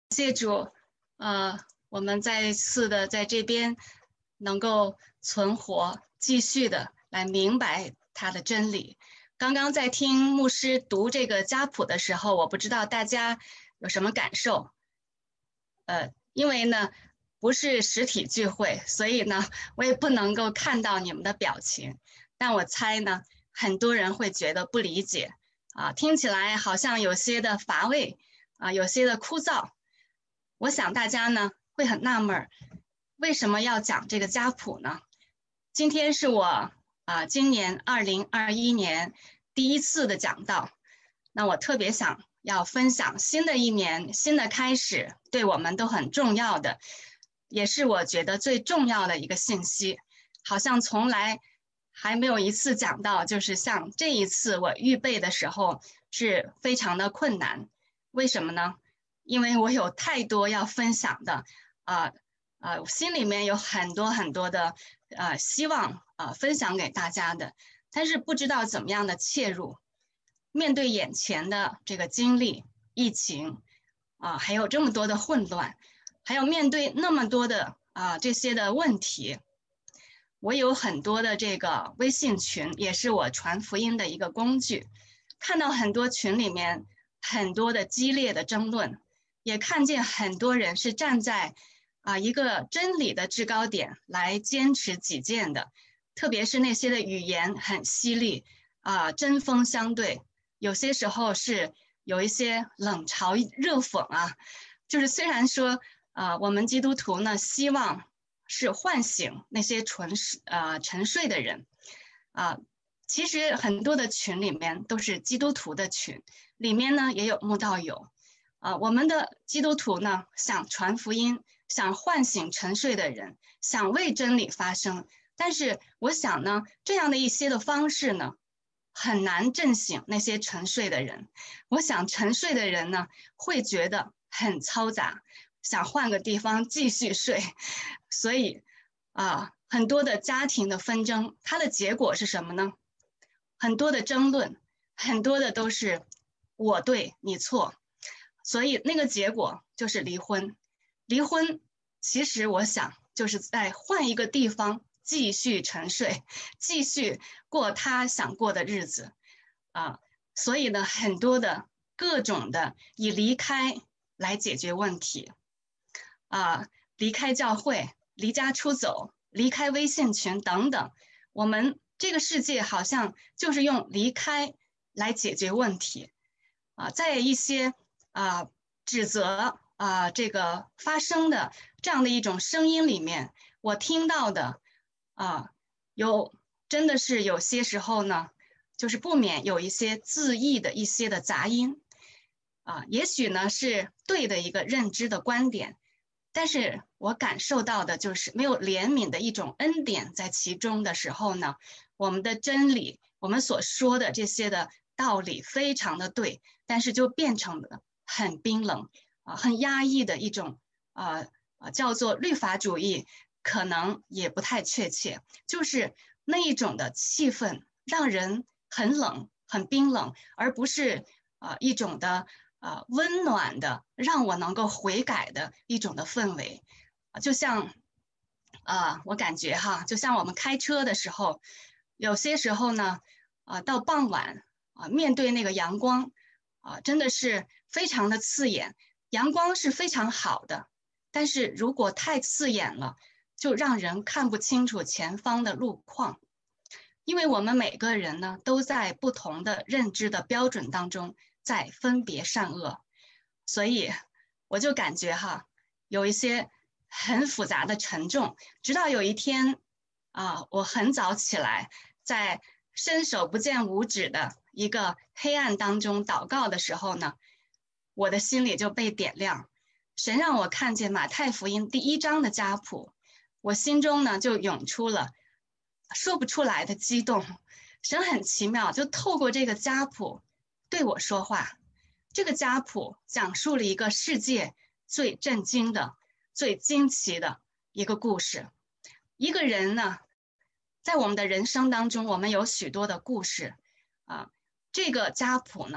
谢主，我们再一次的在这边能够存活，继续的来明白他的真理。刚刚在听牧师读这个家谱的时候，我不知道大家有什么感受。因为呢不是实体聚会，所以呢我也不能够看到你们的表情，但我猜呢很多人会觉得不理解啊，听起来好像有些的乏味啊，有些的枯燥。我想大家呢会很纳闷，为什么要讲这个家谱呢？今天是我今年2021年第一次的讲道，那我特别想要分享新的一年新的开始，对我们都很重要的，也是我觉得最重要的一个信息。好像从来还没有一次讲到，就是像这一次我预备的时候是非常的困难。为什么呢？因为我有太多要分享的，我心里面有很多很多的希望分享给大家的，但是不知道怎么样的切入。面对眼前的这个经历，疫情还有这么多的混乱，还有面对那么多的这些的问题，我有很多的这个微信群，也是我传福音的一个工具。看到很多群里面很多的激烈的争论，也看见很多人是站在一个真理的制高点来坚持己见的，特别是那些的语言很犀利针锋相对，有些时候是有一些冷嘲热讽啊。就是虽然说我们基督徒呢希望是唤醒那些沉睡的人啊。其实很多的群里面都是基督徒的群，里面呢也有慕道友我们的基督徒呢想传福音，想唤醒沉睡的人，想为真理发声，但是我想呢，这样的一些的方式呢，很难震醒那些沉睡的人。我想沉睡的人呢，会觉得很嘈杂，想换个地方继续睡。所以很多的家庭的纷争，它的结果是什么呢？很多的争论，很多的都是我对你错，所以那个结果就是离婚。离婚其实我想就是在换一个地方继续沉睡，继续过他想过的日子啊。所以呢，很多的各种的以离开来解决问题离开教会，离家出走，离开微信群等等。我们这个世界好像就是用离开来解决问题在一些指责这个发生的这样的一种声音里面，我听到的有真的是有些时候呢，就是不免有一些自意的一些的杂音也许呢是对的一个认知的观点，但是我感受到的就是没有怜悯的一种恩典在其中的时候呢，我们的真理，我们所说的这些的道理非常的对，但是就变成了很冰冷很压抑的一种叫做律法主义，可能也不太确切，就是那一种的气氛让人很冷、很冰冷，而不是一种的温暖的，让我能够悔改的一种的氛围就像我感觉就像我们开车的时候，有些时候呢到傍晚面对那个阳光真的是非常的刺眼。阳光是非常好的，但是如果太刺眼了，就让人看不清楚前方的路况。因为我们每个人呢，都在不同的认知的标准当中在分别善恶，所以我就感觉有一些很复杂的沉重。直到有一天我很早起来，在伸手不见五指的一个黑暗当中祷告的时候呢，我的心里就被点亮。神让我看见马太福音第1章的家谱，我心中呢就涌出了说不出来的激动。神很奇妙，就透过这个家谱对我说话。这个家谱讲述了一个世界最震惊的、最惊奇的一个故事。一个人呢，在我们的人生当中，我们有许多的故事这个家谱呢，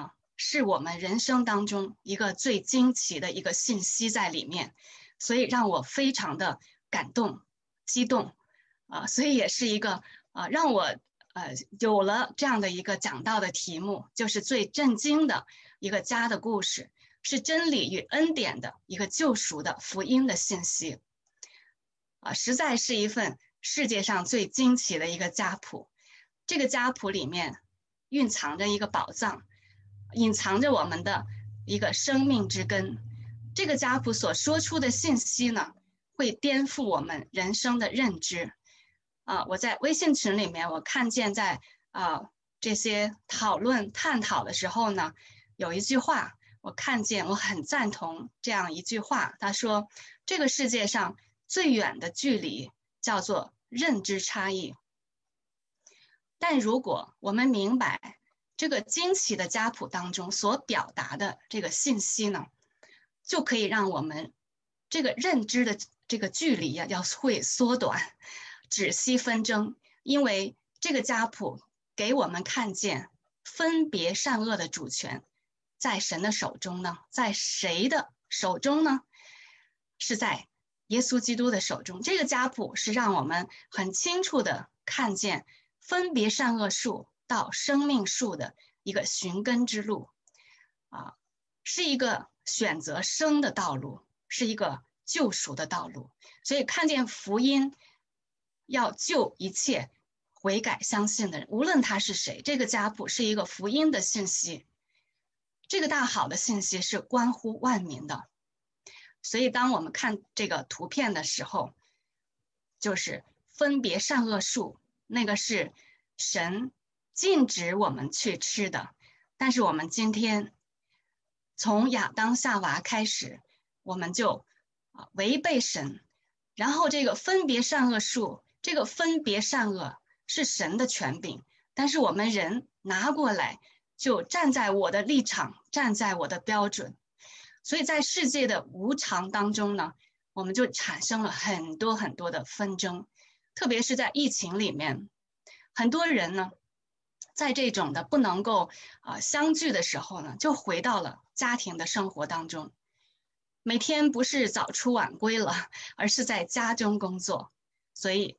是我们人生当中一个最惊奇的一个信息在里面，所以让我非常的感动、激动所以也是一个让我有了这样的一个讲道的题目，就是最震惊的一个家的故事，是真理与恩典的一个救赎的福音的信息实在是一份世界上最惊奇的一个家谱。这个家谱里面蕴藏着一个宝藏，隐藏着我们的一个生命之根。这个家谱所说出的信息呢，会颠覆我们人生的认知我在微信群里面，我看见在这些讨论探讨的时候呢，有一句话我看见，我很赞同这样一句话，他说这个世界上最远的距离叫做认知差异。但如果我们明白这个惊奇的家谱当中所表达的这个信息呢，就可以让我们这个认知的这个距离要会缩短，止息纷争。因为这个家谱给我们看见分别善恶的主权在神的手中呢，在谁的手中呢？是在耶稣基督的手中。这个家谱是让我们很清楚的看见分别善恶树到生命树的一个寻根之路是一个选择生的道路，是一个救赎的道路。所以看见福音要救一切悔改相信的人，无论他是谁，这个家谱是一个福音的信息，这个大好的信息是关乎万民的。所以当我们看这个图片的时候，就是分别善恶树，那个是神禁止我们去吃的，但是我们今天从亚当夏娃开始，我们就违背神，然后这个分别善恶树，这个分别善恶是神的权柄，但是我们人拿过来就站在我的立场，站在我的标准，所以在世界的无常当中呢，我们就产生了很多很多的纷争，特别是在疫情里面，很多人呢在这种的不能够相聚的时候呢，就回到了家庭的生活当中，每天不是早出晚归了，而是在家中工作。所以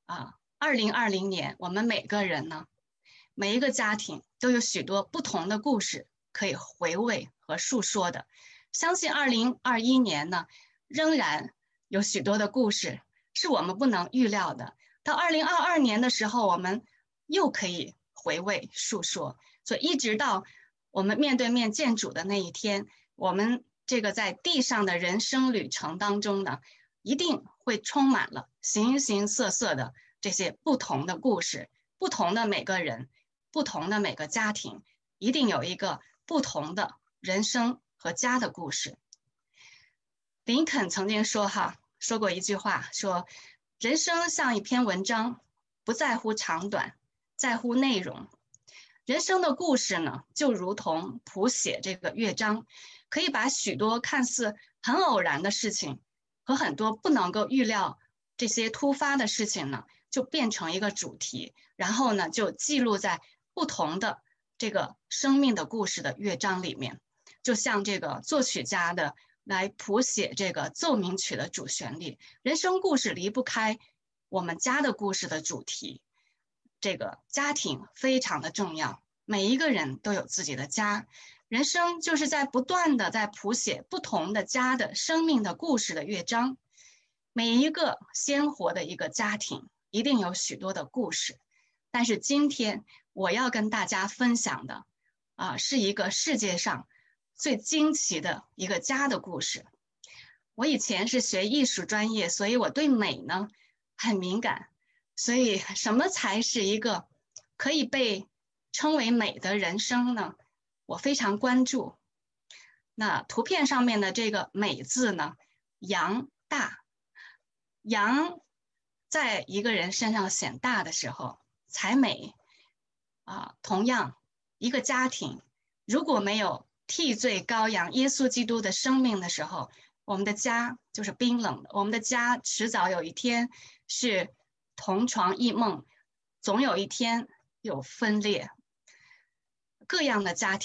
2020年我们每个人呢，每一个家庭都有许多不同的故事可以回味和述说的。相信2021年呢，仍然有许多的故事是我们不能预料的。到2022年的时候，我们又可以回味述说。所以一直到我们面对面见主的那一天，我们这个在地上的人生旅程当中呢，一定会充满了形形色色的这些不同的故事，不同的每个人，不同的每个家庭，一定有一个不同的人生和家的故事。林肯曾经说过一句话，说人生像一篇文章，不在乎长短，在乎内容。人生的故事呢，就如同谱写这个乐章，可以把许多看似很偶然的事情和很多不能够预料这些突发的事情呢，就变成一个主题，然后呢就记录在不同的这个生命的故事的乐章里面，就像这个作曲家的来谱写这个奏鸣曲的主旋律。人生故事离不开我们家的故事的主题，这个家庭非常的重要，每一个人都有自己的家，人生就是在不断的在谱写不同的家的生命的故事的乐章。每一个鲜活的一个家庭一定有许多的故事，但是今天我要跟大家分享的是一个世界上最惊奇的一个家的故事。我以前是学艺术专业，所以我对美呢很敏感，所以什么才是一个可以被称为美的人生呢？我非常关注。那图片上面的这个美字呢，阳大，阳在一个人身上显大的时候才美同样一个家庭如果没有替罪羔羊耶稣基督的生命的时候，我们的家就是冰冷的，我们的家迟早有一天是同床异梦，总有一天有分裂。各样的家庭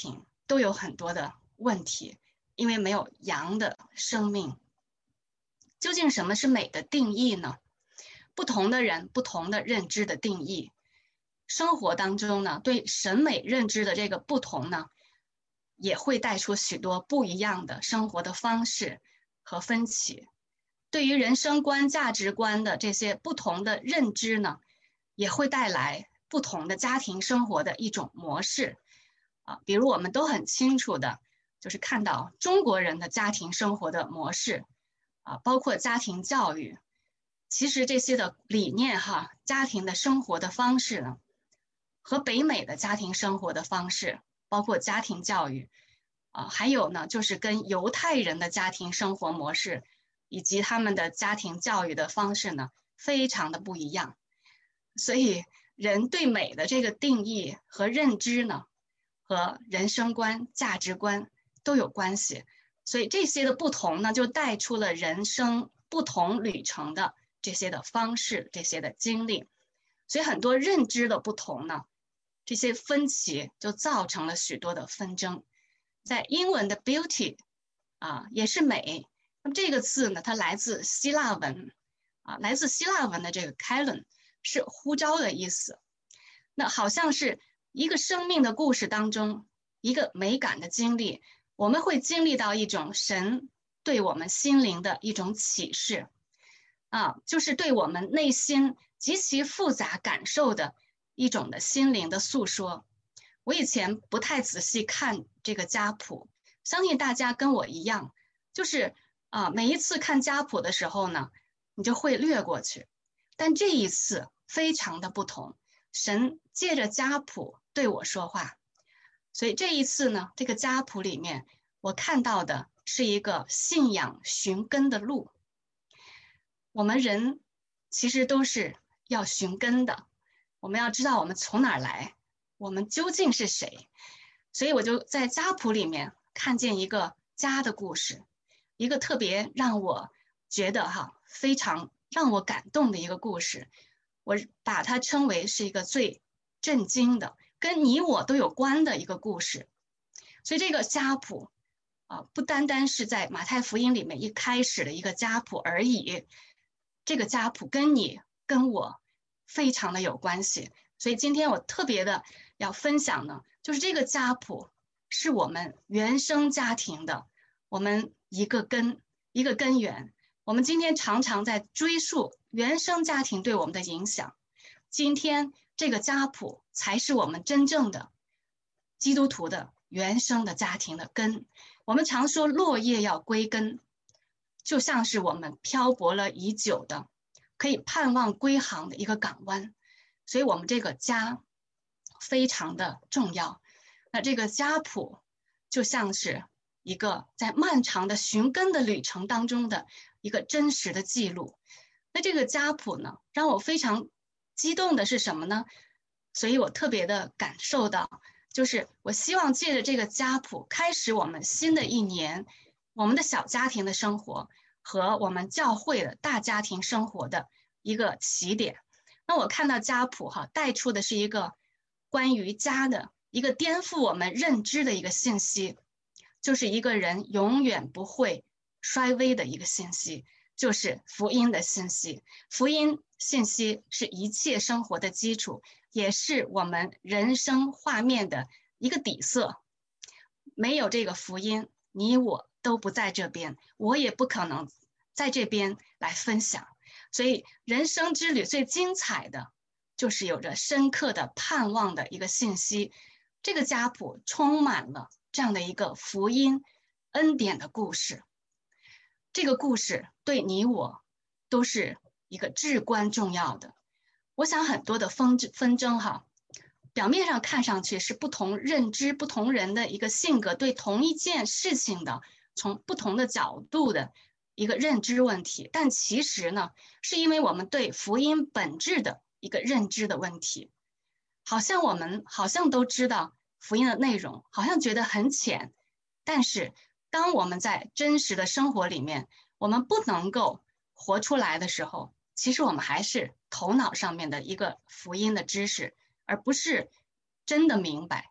都有很多的问题，因为没有阳的生命。究竟什么是美的定义呢？不同的人不同的认知的定义。生活当中呢，对审美认知的这个不同呢，也会带出许多不一样的生活的方式和分歧。对于人生观、价值观的这些不同的认知呢，也会带来不同的家庭生活的一种模式。比如我们都很清楚的，就是看到中国人的家庭生活的模式，包括家庭教育，其实这些的理念家庭的生活的方式呢，和北美的家庭生活的方式，包括家庭教育，还有呢，就是跟犹太人的家庭生活模式以及他们的家庭教育的方式呢，非常的不一样。所以人对美的这个定义和认知呢，和人生观、价值观都有关系。所以这些的不同呢，就带出了人生不同旅程的这些的方式，这些的经历。所以很多认知的不同呢，这些分歧就造成了许多的纷争。在英文的 beauty 也是美，那么这个字呢，它来自希腊文来自希腊文的这个 kalon 是呼召的意思。那好像是一个生命的故事当中，一个美感的经历，我们会经历到一种神对我们心灵的一种启示就是对我们内心极其复杂感受的一种的心灵的诉说。我以前不太仔细看这个家谱，相信大家跟我一样，就是每一次看家谱的时候呢，你就会略过去。但这一次非常的不同，神借着家谱对我说话。所以这一次呢，这个家谱里面，我看到的是一个信仰寻根的路。我们人其实都是要寻根的，我们要知道我们从哪儿来，我们究竟是谁。所以我就在家谱里面看见一个家的故事，一个特别让我觉得非常让我感动的一个故事。我把它称为是一个最震惊的，跟你我都有关的一个故事。所以这个家谱不单单是在马太福音里面一开始的一个家谱而已，这个家谱跟你跟我非常的有关系。所以今天我特别的要分享呢，就是这个家谱是我们原生家庭的，我们一个根源。我们今天常常在追溯原生家庭对我们的影响，今天这个家谱才是我们真正的基督徒的原生的家庭的根。我们常说落叶要归根，就像是我们漂泊了已久的，可以盼望归航的一个港湾。所以我们这个家非常的重要。那这个家谱就像是一个在漫长的寻根的旅程当中的一个真实的记录。那这个家谱呢，让我非常激动的是什么呢？所以我特别的感受到，就是我希望借着这个家谱开始我们新的一年，我们的小家庭的生活和我们教会的大家庭生活的一个起点。那我看到家谱带出的是一个关于家的一个颠覆我们认知的一个信息，就是一个人永远不会衰微的一个信息，就是福音的信息。福音信息是一切生活的基础，也是我们人生画面的一个底色。没有这个福音，你我都不在这边，我也不可能在这边来分享。所以人生之旅最精彩的就是有着深刻的盼望的一个信息。这个家谱充满了这样的一个福音恩典的故事，这个故事对你我都是一个至关重要的。我想很多的纷争表面上看上去是不同认知、不同人的一个性格对同一件事情的从不同的角度的一个认知问题，但其实呢，是因为我们对福音本质的一个认知的问题。我们好像都知道福音的内容，好像觉得很浅，但是当我们在真实的生活里面，我们不能够活出来的时候，其实我们还是头脑上面的一个福音的知识，而不是真的明白。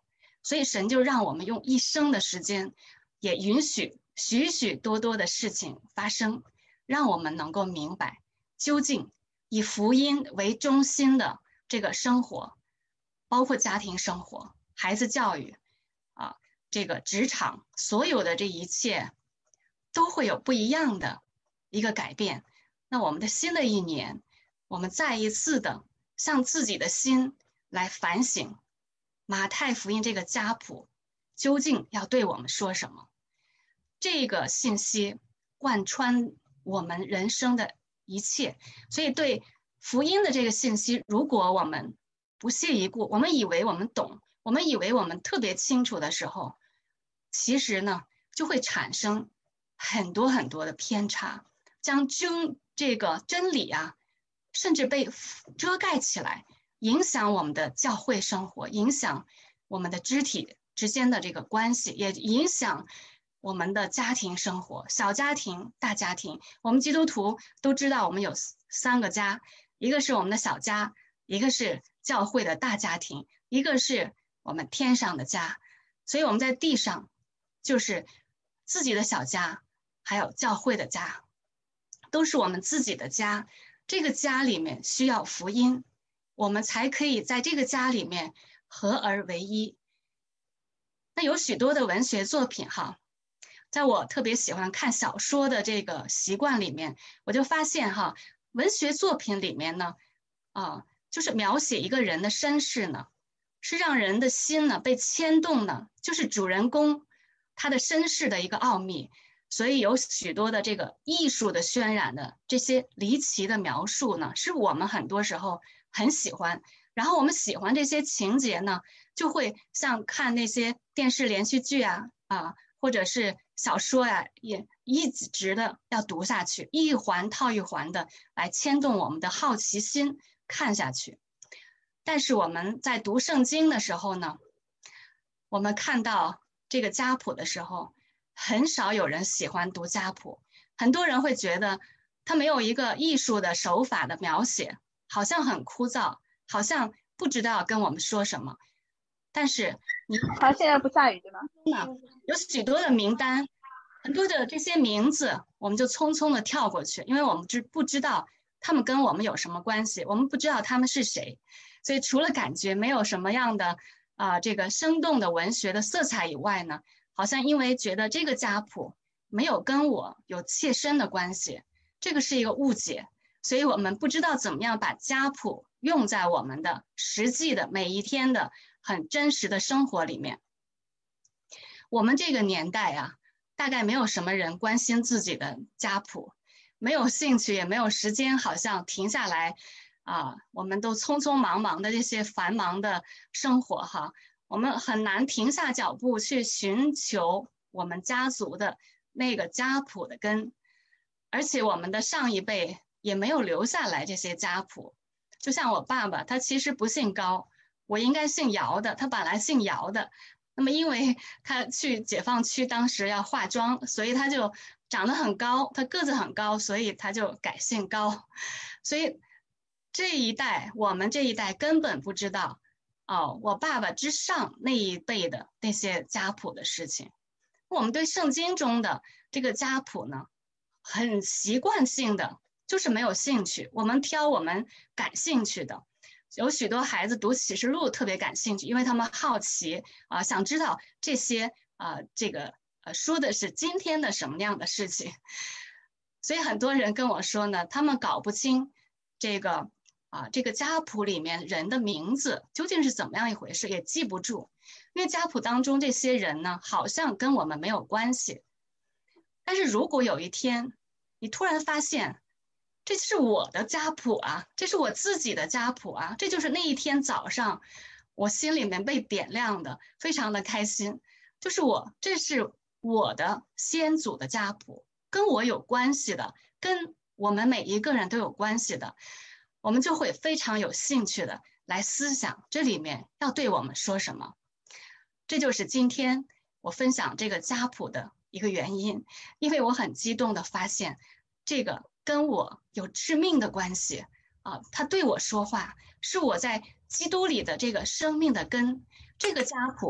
所以神就让我们用一生的时间，也允许许许多多的事情发生，让我们能够明白，究竟以福音为中心的这个生活，包括家庭生活、孩子教育啊，这个职场，所有的这一切都会有不一样的一个改变。那我们的新的一年，我们再一次的向自己的心来反省，马太福音这个家谱究竟要对我们说什么？这个信息贯穿我们人生的一切，所以对福音的这个信息，如果我们不屑一顾，我们以为我们懂，我们以为我们特别清楚的时候，其实呢，就会产生很多很多的偏差，将这个真理啊，甚至被遮盖起来，影响我们的教会生活，影响我们的肢体之间的这个关系，也影响我们的家庭生活，小家庭、大家庭。我们基督徒都知道，我们有3个家，一个是我们的小家，一个是教会的大家庭，一个是我们天上的家。所以我们在地上就是自己的小家，还有教会的家，都是我们自己的家。这个家里面需要福音，我们才可以在这个家里面合而为一。那有许多的文学作品哈，在我特别喜欢看小说的这个习惯里面，我就发现哈，文学作品里面呢，就是描写一个人的身世呢，是让人的心呢被牵动的，就是主人公他的身世的一个奥秘。所以有许多的这个艺术的渲染的这些离奇的描述呢，是我们很多时候很喜欢。然后我们喜欢这些情节呢，就会像看那些电视连续剧或者是小说呀，也一直的要读下去，一环套一环的来牵动我们的好奇心看下去。但是我们在读圣经的时候呢，我们看到这个家谱的时候，很少有人喜欢读家谱，很多人会觉得它没有一个艺术的手法的描写，好像很枯燥，好像不知道跟我们说什么。但是它现在不下雨对吗？ 有许多的名单，很多的这些名字，我们就匆匆的跳过去，因为我们不知道他们跟我们有什么关系，我们不知道他们是谁，所以除了感觉没有什么样的这个生动的文学的色彩以外呢，好像因为觉得这个家谱没有跟我有切身的关系，这个是一个误解，所以我们不知道怎么样把家谱用在我们的实际的每一天的很真实的生活里面。我们这个年代啊，大概没有什么人关心自己的家谱，没有兴趣，也没有时间，好像停下来我们都匆匆忙忙的这些繁忙的生活哈，我们很难停下脚步去寻求我们家族的那个家谱的根，而且我们的上一辈也没有留下来这些家谱。就像我爸爸，他其实不姓高，我应该姓姚的，他本来姓姚的。那么因为他去解放区当时要化妆，所以他就长得很高，他个子很高，所以他就改姓高。所以我们这一代根本不知道我爸爸之上那一辈的那些家谱的事情。我们对圣经中的这个家谱呢，很习惯性的就是没有兴趣，我们挑我们感兴趣的。有许多孩子读启示录特别感兴趣，因为他们好奇想知道这些说的是今天的什么样的事情。所以很多人跟我说呢，他们搞不清这个家谱里面人的名字究竟是怎么样一回事，也记不住，因为家谱当中这些人呢，好像跟我们没有关系。但是如果有一天你突然发现，这是我的家谱啊，这是我自己的家谱啊，这就是那一天早上我心里面被点亮的，非常的开心。就是这是我的先祖的家谱，跟我有关系的，跟我们每一个人都有关系的，我们就会非常有兴趣的来思想这里面要对我们说什么。这就是今天我分享这个家谱的一个原因，因为我很激动的发现这个跟我有致命的关系他对我说话，是我在基督里的这个生命的根。这个家谱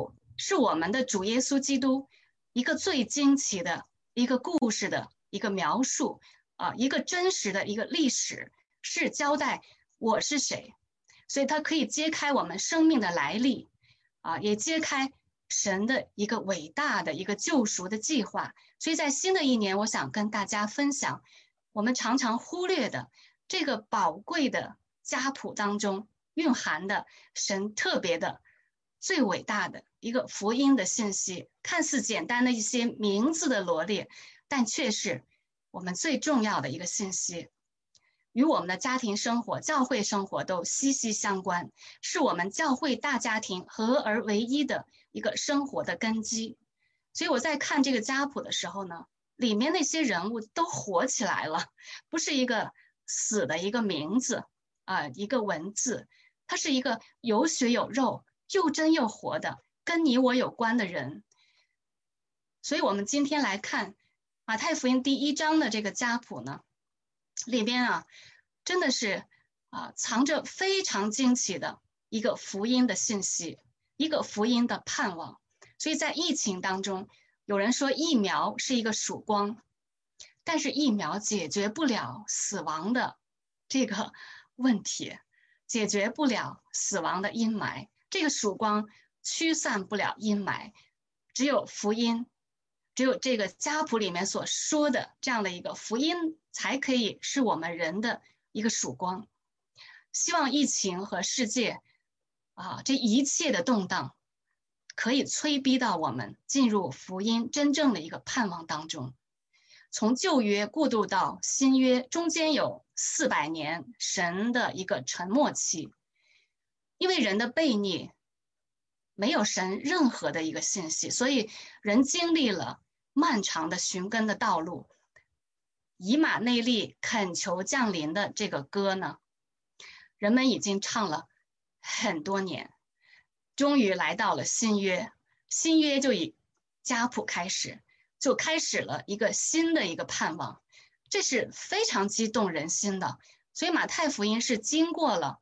是我们的主耶稣基督一个最惊奇的一个故事的一个描述一个真实的一个历史，是交代我是谁，所以它可以揭开我们生命的来历也揭开神的一个伟大的一个救赎的计划。所以在新的一年，我想跟大家分享我们常常忽略的这个宝贵的家谱当中蕴含的神特别的最伟大的一个福音的信息，看似简单的一些名字的罗列，但却是我们最重要的一个信息，与我们的家庭生活、教会生活都息息相关，是我们教会大家庭合而为一的一个生活的根基。所以我在看这个家谱的时候呢，里面那些人物都活起来了，不是一个死的一个名字一个文字，它是一个有血有肉、又真又活的跟你我有关的人。所以我们今天来看马太福音第1章的这个家谱呢，里边真的是藏着非常惊奇的一个福音的信息，一个福音的盼望。所以在疫情当中，有人说疫苗是一个曙光，但是疫苗解决不了死亡的这个问题，解决不了死亡的阴霾，这个曙光驱散不了阴霾，只有福音，只有这个家谱里面所说的这样的一个福音，才可以是我们人的一个曙光。希望疫情和世界这一切的动荡可以催逼到我们进入福音真正的一个盼望当中。从旧约过渡到新约，中间有400年神的一个沉默期，因为人的悖逆，没有神任何的一个信息，所以人经历了漫长的寻根的道路。以马内利恳求降临的这个歌呢，人们已经唱了很多年，终于来到了新约。新约就以家谱开始，就开始了一个新的一个盼望，这是非常激动人心的。所以马太福音是经过了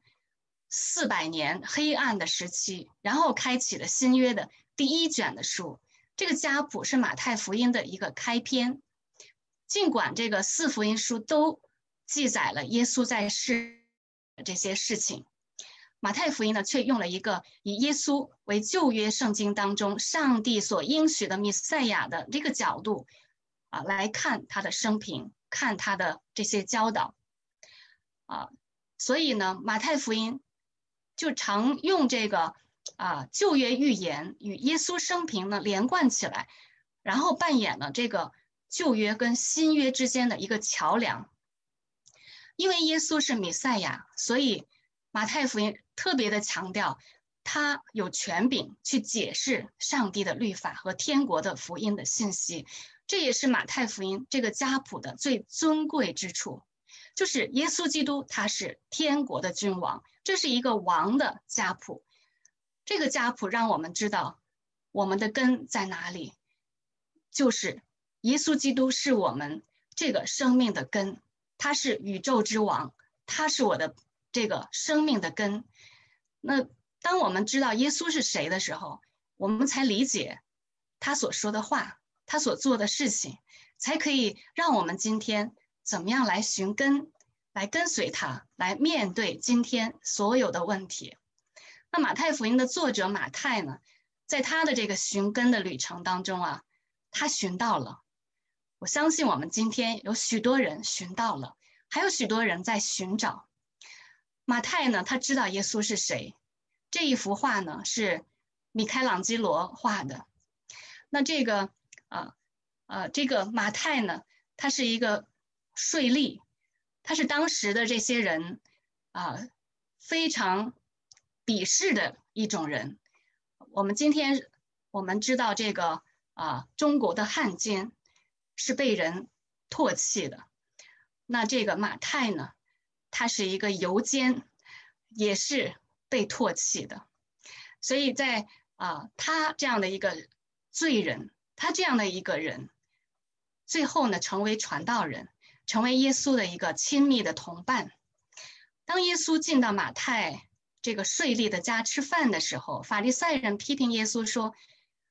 400年黑暗的时期，然后开启了新约的第1卷的书。这个家谱是马太福音的一个开篇。尽管这个4福音书都记载了耶稣在世的这些事情，马太福音呢却用了一个以耶稣为旧约圣经当中上帝所应许的弥赛亚的这个角度来看他的生平，看他的这些教导所以呢马太福音就常用这个旧约预言与耶稣生平呢连贯起来，然后扮演了这个旧约跟新约之间的一个桥梁。因为耶稣是弥赛亚，所以马太福音特别的强调他有权柄去解释上帝的律法和天国的福音的信息。这也是马太福音这个家谱的最尊贵之处，就是耶稣基督他是天国的君王，这是一个王的家谱。这个家谱让我们知道我们的根在哪里，就是耶稣基督是我们这个生命的根，他是宇宙之王，他是我的这个生命的根。那当我们知道耶稣是谁的时候，我们才理解他所说的话，他所做的事情，才可以让我们今天怎么样来寻根，来跟随他，来面对今天所有的问题。那马太福音的作者马太呢，在他的这个寻根的旅程当中他寻到了。我相信我们今天有许多人寻到了，还有许多人在寻找。马太呢，他知道耶稣是谁。这一幅画呢是米开朗基罗画的。那这个马太呢，他是一个税吏，他是当时的这些人非常鄙视的一种人。今天我们知道这个中国的汉奸是被人唾弃的，那这个马太呢，他是一个游奸，也是被唾弃的。所以在他这样的一个罪人，他这样的一个人，最后呢成为传道人，成为耶稣的一个亲密的同伴。当耶稣进到马太这个税吏的家吃饭的时候，法利赛人批评耶稣说，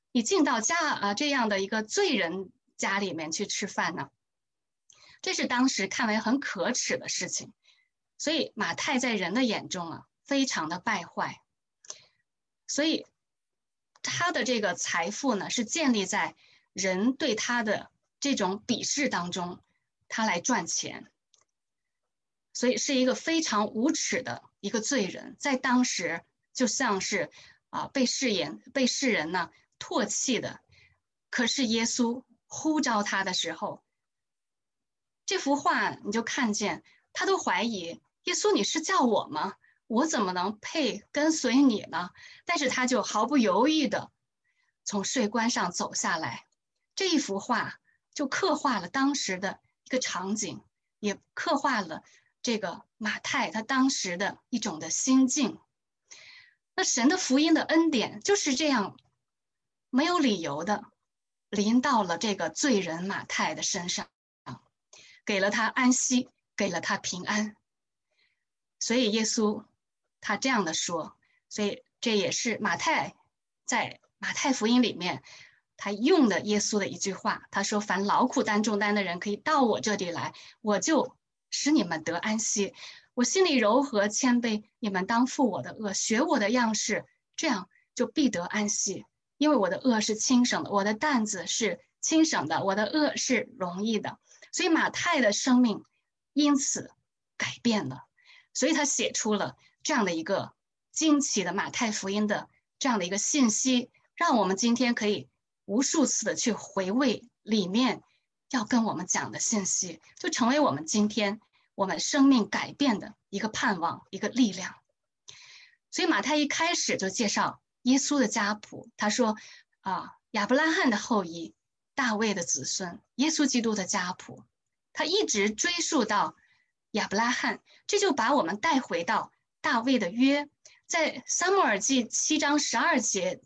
你进到这样的一个罪人家里面去吃饭呢？这是当时看为很可耻的事情。所以马太在人的眼中啊，非常的败坏。所以他的这个财富呢，是建立在人对他的这种鄙视当中，他来赚钱。所以是一个非常无耻的一个罪人，在当时就像是被世人呢唾弃的。可是耶稣呼召他的时候，这幅画你就看见他都怀疑，耶稣你是叫我吗？我怎么能配跟随你呢？但是他就毫不犹豫的从税关上走下来。这一幅画就刻画了当时的一个场景，也刻画了这个马太他当时的一种的心境。那神的福音的恩典就是这样没有理由的临到了这个罪人马太的身上，给了他安息，给了他平安。所以耶稣他这样的说，所以这也是马太在马太福音里面他用的耶稣的一句话，他说凡劳苦担重担的人可以到我这里来，我就使你们得安息。我心里柔和谦卑，你们当负我的恶，学我的样式，这样就必得安息。因为我的恶是轻省的，我的担子是轻省的，我的恶是容易的。所以马太的生命因此改变了，所以他写出了这样的一个惊奇的马太福音的这样的一个信息，让我们今天可以无数次的去回味里面要跟我们讲的信息，就成为我们今天我们生命改变的一个盼望，一个力量。所以马太一开始就介绍耶稣的家谱，他说亚伯拉罕的后裔，大卫的子孙，耶稣基督的家谱，他一直追溯到亚伯拉罕，这就把我们带回到大卫的约，在撒母耳记7章12节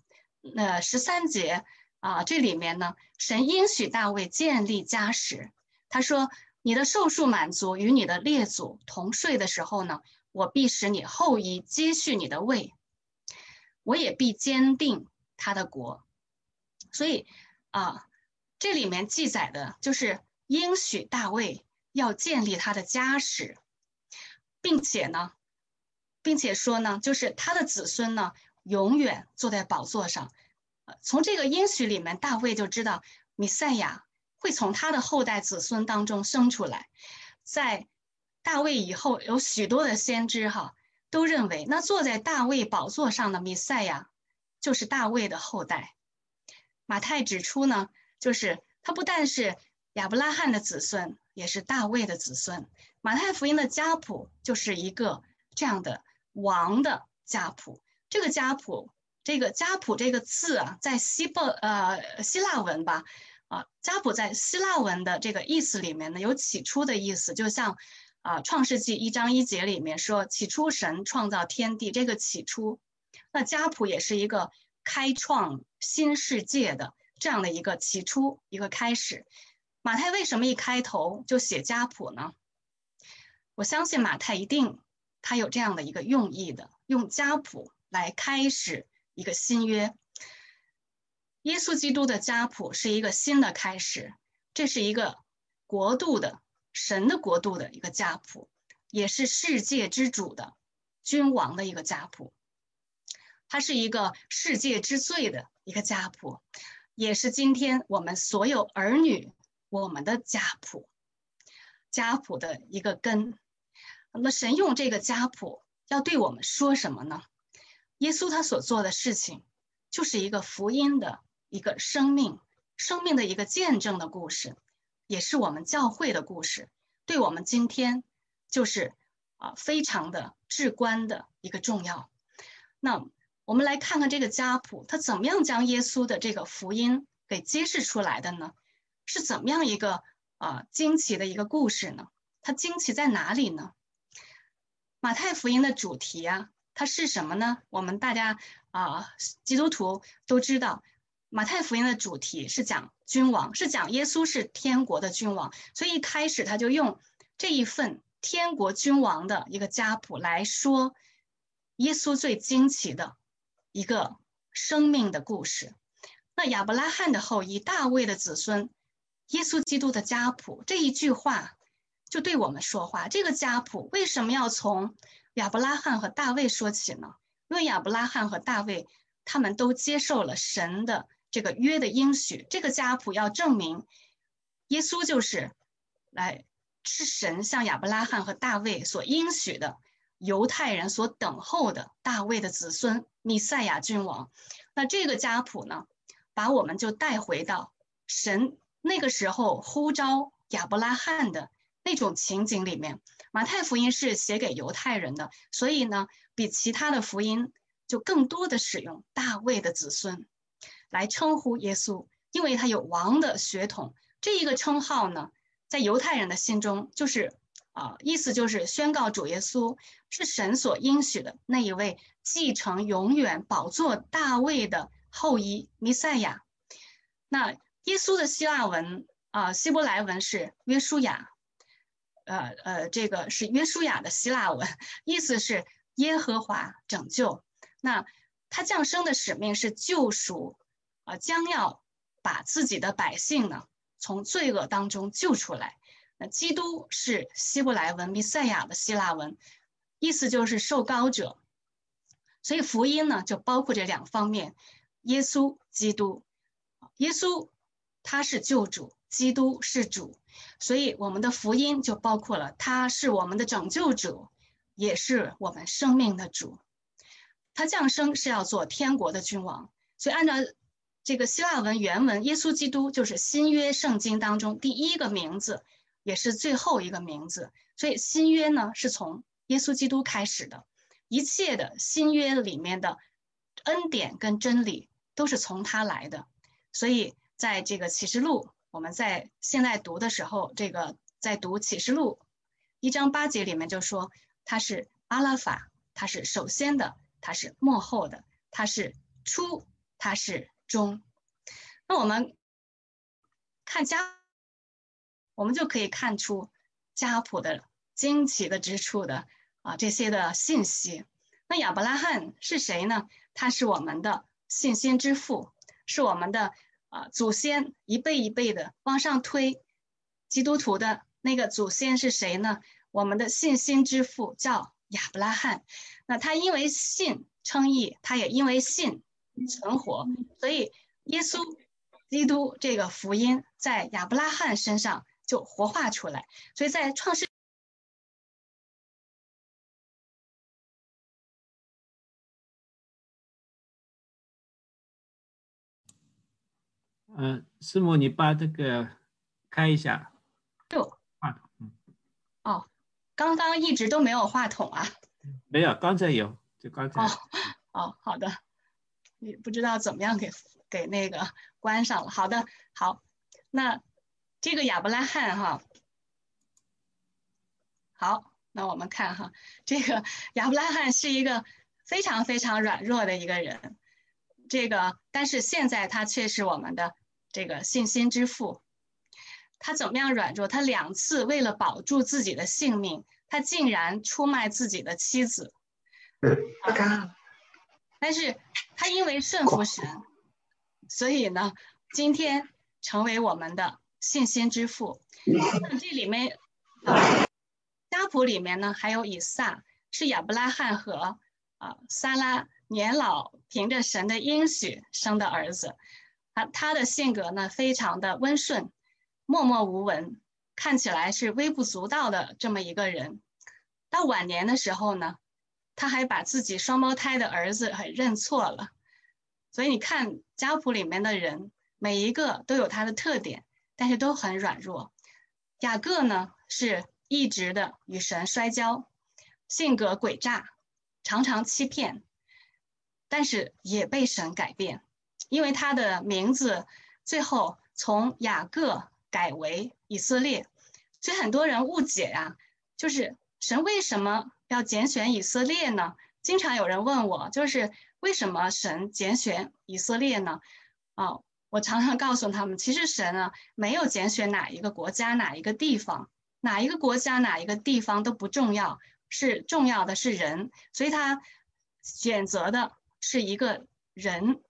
13节这里面呢，神应许大卫建立家室，他说你的寿数满足，与你的列祖同睡的时候呢，我必使你后裔接续你的位，我也必坚定他的国。所以这里面记载的就是应许大卫要建立他的家室，并且说呢，就是他的子孙呢永远坐在宝座上。从这个应许里面，大卫就知道弥赛亚会从他的后代子孙当中生出来。在大卫以后，有许多的先知都认为那坐在大卫宝座上的弥赛亚就是大卫的后代。马太指出呢，就是他不但是亚伯拉罕的子孙，也是大卫的子孙。马太福音的家谱就是一个这样的王的家谱。这个家谱这个字在希腊文吧，家谱在希腊文的这个意思里面呢，有起初的意思，就像创世纪1章1节里面说，起初神创造天地，这个起初，那家谱也是一个开创新世界的这样的一个起初，一个开始。马太为什么一开头就写家谱呢？我相信马太一定他有这样的一个用意的，用家谱来开始一个新约。耶稣基督的家谱是一个新的开始，这是一个国度的神的国度的一个家谱，也是世界之主的君王的一个家谱。它是一个世界之最的一个家谱，也是今天我们所有儿女我们的家谱，家谱的一个根。那么神用这个家谱要对我们说什么呢？耶稣他所做的事情就是一个福音的一个生命的一个见证的故事，也是我们教会的故事，对我们今天就是非常的至关的一个重要。那我们来看看这个家谱，它怎么样将耶稣的这个福音给揭示出来的呢？是怎么样一个惊奇的一个故事呢？它惊奇在哪里呢？马太福音的主题它是什么呢？我们大家基督徒都知道，马太福音的主题是讲君王，是讲耶稣是天国的君王，所以一开始他就用这一份天国君王的一个家谱来说耶稣最惊奇的一个生命的故事。 那亚伯拉罕的后裔，大卫的子孙，耶稣基督的家谱，这一句话就对我们说话。这个家谱为什么要从亚伯拉罕和大卫说起呢？因为亚伯拉罕和大卫他们都接受了神的这个约的应许，这个家谱要证明耶稣是神向亚伯拉罕和大卫所应许的犹太人所等候的大卫的子孙弥赛亚君王。那这个家谱呢，把我们就带回到神那个时候呼召亚伯拉罕的那种情景里面。马太福音是写给犹太人的，所以呢，比其他的福音就更多的使用大卫的子孙来称呼耶稣，因为他有王的血统。这一个称号呢，在犹太人的心中就是意思就是宣告主耶稣是神所应许的那一位继承永远宝座大卫的后裔弥赛亚。那耶稣的希伯来文是约书亚，这个是约书亚的希腊文，意思是耶和华拯救。那他降生的使命是救赎，将要把自己的百姓呢从罪恶当中救出来。那基督是希伯来文弥赛亚的希腊文，意思就是受膏者。所以福音呢就包括这两方面，耶稣基督，耶稣他是救主，基督是主，所以我们的福音就包括了他是我们的拯救主，也是我们生命的主。他降生是要做天国的君王，所以按照这个希腊文原文，耶稣基督就是新约圣经当中第一个名字，也是最后一个名字。所以新约呢是从耶稣基督开始的，一切的新约里面的恩典跟真理都是从他来的。所以在这个启示录，我们在现在读的时候，这个在读启示录1章8节里面就说他是阿拉法，他是首先的，他是末后的，他是初，他是终。那我们看我们就可以看出家谱的惊奇的之处的这些的信息。那亚伯拉罕是谁呢？他是我们的信心之父，是我们的祖先一辈一辈的往上推。基督徒的那个祖先是谁呢？我们的信心之父叫亚伯拉罕。那他因为信称义，他也因为信存活，所以耶稣基督这个福音在亚伯拉罕身上就活化出来。所以在创世师母，你把这个开一下话筒。 刚刚一直都没有话筒啊？ 没有，刚才有，就刚才。 好的，也不知道怎么样给那个关上了。好的，好，那这个亚伯拉罕好，那我们看这个亚伯拉罕是一个非常非常软弱的一个人，但是现在他却是我们的这个信心之父。他怎么样软弱？他2次为了保住自己的性命，他竟然出卖自己的妻子。但是他因为顺服神，所以呢，今天成为我们的信心之父。那这里面家谱里面呢，还有以撒，是亚伯拉罕和撒拉年老凭着神的应许生的儿子。他的性格呢非常的温顺，默默无闻，看起来是微不足道的这么一个人。到晚年的时候呢，他还把自己双胞胎的儿子还认错了。所以你看家谱里面的人，每一个都有他的特点，但是都很软弱。雅各呢是一直的与神摔跤，性格诡诈，常常欺骗，但是也被神改变，因为他的名字最后从雅各改为以色列。所以很多人误解就是神为什么要拣选以色列呢？经常有人问我，就是为什么神拣选以色列呢？我常常告诉他们，其实神没有拣选哪一个国家、哪一个地方，哪一个国家、哪一个地方都不重要，重要的是人，所以他选择的是一个人。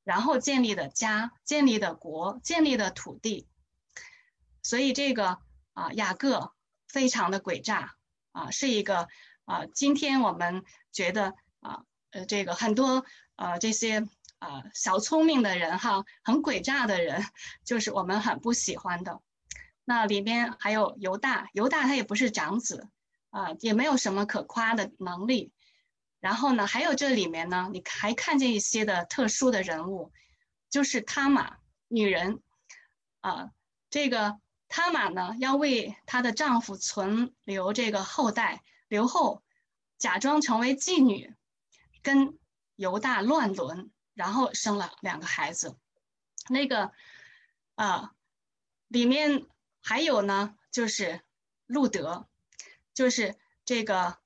然后建立的家，建立的国，建立的土地。所以这个雅各非常的诡诈是一个今天我们觉得这个很多这些小聪明的人哈，很诡诈的人，就是我们很不喜欢的。那里面还有犹大，犹大他也不是长子也没有什么可夸的能力。然后呢，还有这里面呢，你还看见一些的特殊的人物，就是他玛女人这个他玛呢要为她的丈夫存留这个后代，留后，假装成为妓女，跟犹大乱伦，然后生了2个孩子。那个里面还有呢，就是路德，就是这个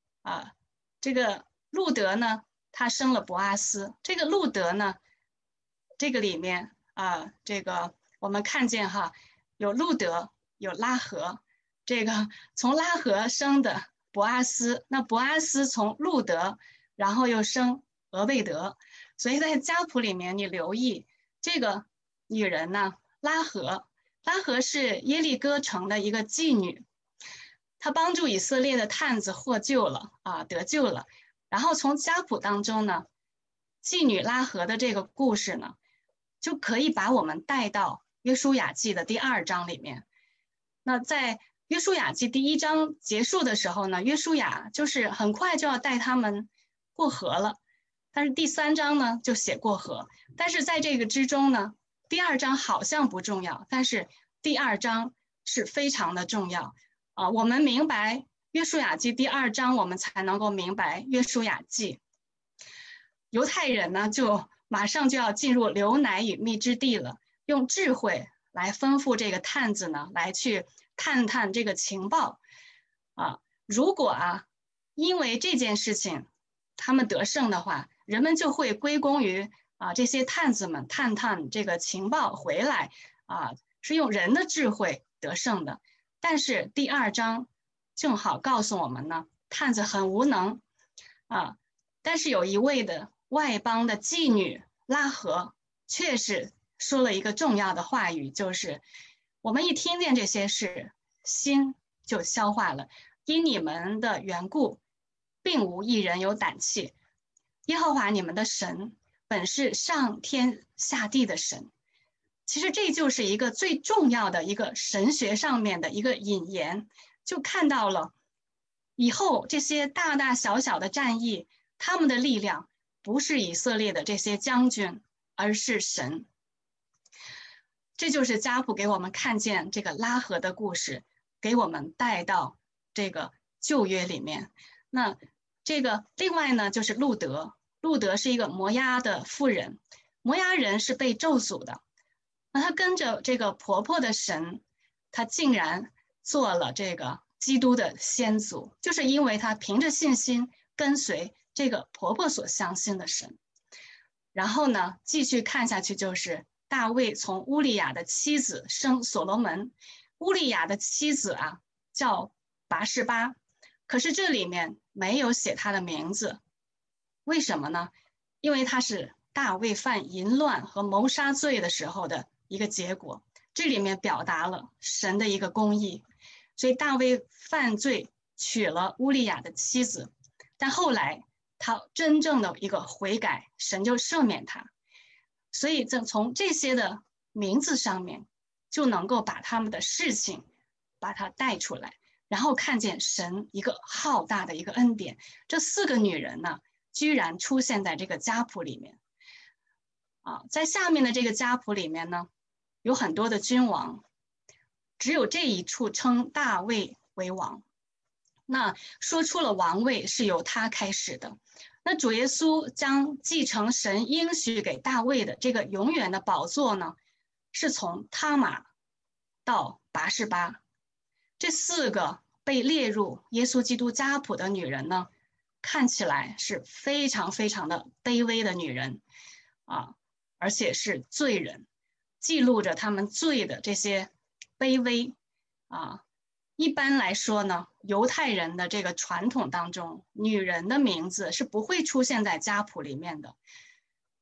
路德呢，他生了伯阿斯。这个路德呢，这个里面这个我们看见哈，有路德，有拉合，这个从拉合生的伯阿斯，那伯阿斯从路德，然后又生俄贝德。所以在家谱里面，你留意这个女人呢，拉合是耶利哥城的一个妓女，她帮助以色列的探子获救了得救了。然后从家谱当中呢，妓女拉合的这个故事呢，就可以把我们带到约书亚记的第2章里面。那在约书亚记第1章结束的时候呢，约书亚就是很快就要带他们过河了，但是第3章呢就写过河。但是在这个之中呢，第2章好像不重要，但是第2章是非常的重要我们明白约书亚记第2章，我们才能够明白约书亚记。犹太人呢，就马上就要进入流奶与蜜之地了，用智慧来吩咐这个探子呢，来去探探这个情报如果因为这件事情他们得胜的话，人们就会归功于这些探子们探探这个情报回来是用人的智慧得胜的。但是第2章正好告诉我们呢，探子很无能但是有一位的外邦的妓女拉合确实说了一个重要的话语，就是我们一听见这些事，心就消化了。因你们的缘故，并无一人有胆气。耶和华你们的神本是上天下地的神。其实这就是一个最重要的一个神学上面的一个引言，就看到了以后这些大大小小的战役，他们的力量不是以色列的这些将军，而是神。这就是家谱给我们看见这个拉合的故事，给我们带到这个旧约里面。那这个另外呢，就是路德。路德是一个摩押的妇人，摩押人是被咒诅的。那他跟着这个婆婆的神，他竟然做了这个基督的先祖，就是因为他凭着信心跟随这个婆婆所相信的神。然后呢，继续看下去，就是大卫从乌利亚的妻子生所罗门。乌利亚的妻子叫拔示巴，可是这里面没有写他的名字。为什么呢？因为他是大卫犯淫乱和谋杀罪的时候的一个结果，这里面表达了神的一个公义。所以大卫犯罪娶了乌利亚的妻子，但后来他真正的一个悔改，神就赦免他。所以从这些的名字上面就能够把他们的事情把它带出来，然后看见神一个浩大的一个恩典。这4个女人呢，居然出现在这个家谱里面在下面的这个家谱里面呢，有很多的君王，只有这一处称大卫为王。那说出了王位是由他开始的。那主耶稣将继承神应许给大卫的这个永远的宝座呢，是从他玛到拔示巴。这4个被列入耶稣基督家谱的女人呢，看起来是非常非常的卑微的女人而且是罪人，记录着他们罪的这些卑微一般来说呢，犹太人的这个传统当中，女人的名字是不会出现在家谱里面的。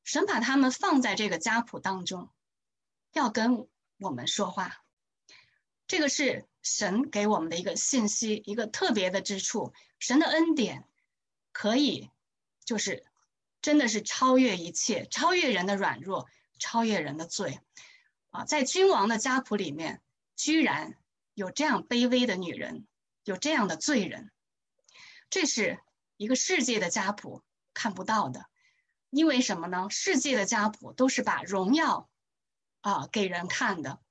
神把他们放在这个家谱当中，要跟我们说话。这个是神给我们的一个信息，一个特别的之处。神的恩典可以就是真的是超越一切，超越人的软弱，超越人的罪啊！在君王的家谱里面，居然有这样卑微的女人，有这样的罪人，这是一个世界的家谱看不到的。因为什么呢？世界的家谱都是把荣耀给人看的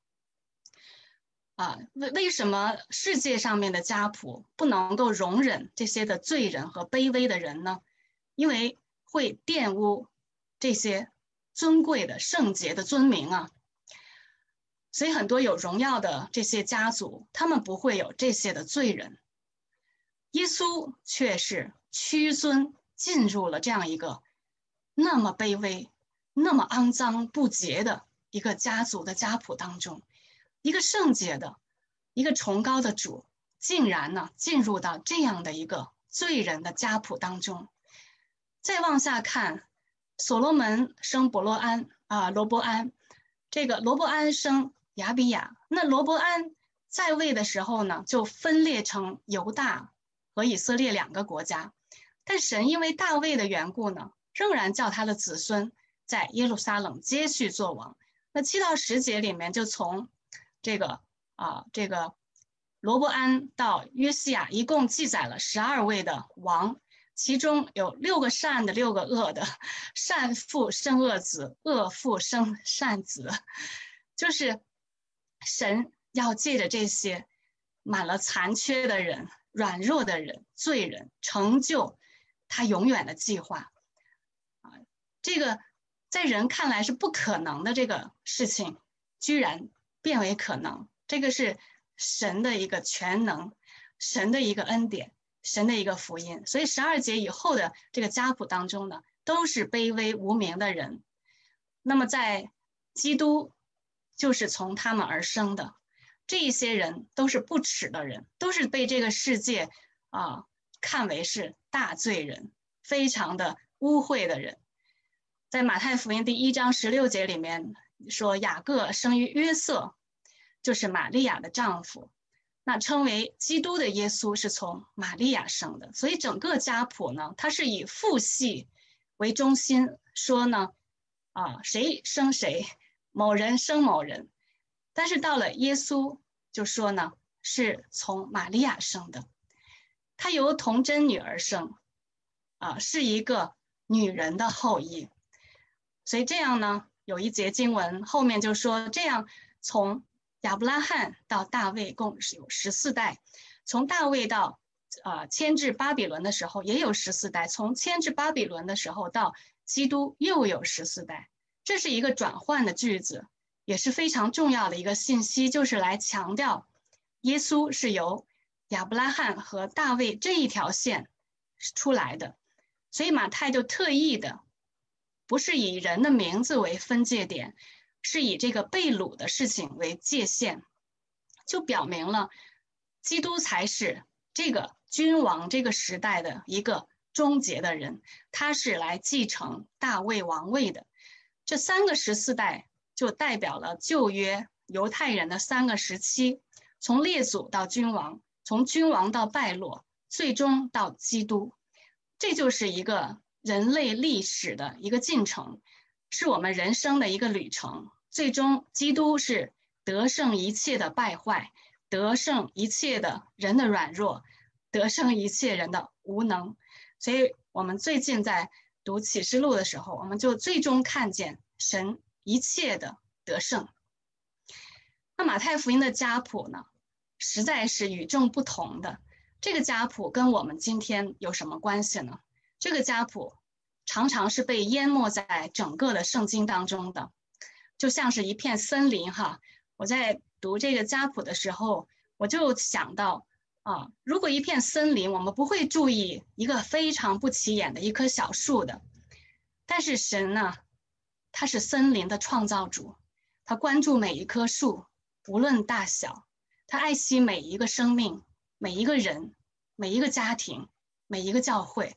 为什么世界上面的家谱不能够容忍这些的罪人和卑微的人呢？因为会玷污这些尊贵的圣洁的尊名啊。所以很多有荣耀的这些家族，他们不会有这些的罪人。耶稣却是屈尊进入了这样一个那么卑微、那么肮脏不洁的一个家族的家谱当中，一个圣洁的、一个崇高的主，竟然呢进入到这样的一个罪人的家谱当中。再往下看，所罗门生罗伯安，这个罗伯安生亚比亚。那罗伯安在位的时候呢，就分裂成犹大和以色列两个国家。但神因为大卫的缘故呢，仍然叫他的子孙在耶路撒冷接续做王。那7到10节里面就从这个罗伯安到约西亚，一共记载了12位的王，其中有6个善的，6个恶的，善父生恶子，恶父生善子。就是神要借着这些满了残缺的人、软弱的人、罪人，成就他永远的计划这个在人看来是不可能的这个事情，居然变为可能。这个是神的一个全能，神的一个恩典，神的一个福音。所以12节以后的这个家谱当中呢，都是卑微无名的人。那么在基督就是从他们而生的，这一些人都是不耻的人，都是被这个世界看为是大罪人，非常的污秽的人。在马太福音第1章16节里面说，雅各生于约瑟，就是玛利亚的丈夫。那称为基督的耶稣是从玛利亚生的。所以整个家谱呢，它是以父系为中心，说呢谁生谁，某人生某人。但是到了耶稣就说呢，是从玛利亚生的，他由童贞女而生是一个女人的后裔。所以这样呢，有一节经文后面就说，这样从亚伯拉罕到大卫共有14代，从大卫到迁至巴比伦的时候也有14代，从迁至巴比伦的时候到基督又有14代。这是一个转换的句子，也是非常重要的一个信息，就是来强调耶稣是由亚伯拉罕和大卫这一条线出来的。所以马太就特意的不是以人的名字为分界点，是以这个被掳的事情为界限，就表明了基督才是这个君王这个时代的一个终结的人，他是来继承大卫王位的。这3个14代就代表了旧约犹太人的3个时期，从列祖到君王，从君王到败落，最终到基督。这就是一个人类历史的一个进程，是我们人生的一个旅程。最终基督是得胜一切的败坏，得胜一切的人的软弱，得胜一切人的无能。所以我们最近在读启示录的时候，我们就最终看见神一切的得胜。那马太福音的家谱呢，实在是与众不同的。这个家谱跟我们今天有什么关系呢？这个家谱常常是被淹没在整个的圣经当中的，就像是一片森林哈。我在读这个家谱的时候，我就想到如果一片森林，我们不会注意一个非常不起眼的一棵小树的。但是神呢，他是森林的创造主，他关注每一棵树，无论大小，他爱惜每一个生命，每一个人，每一个家庭，每一个教会。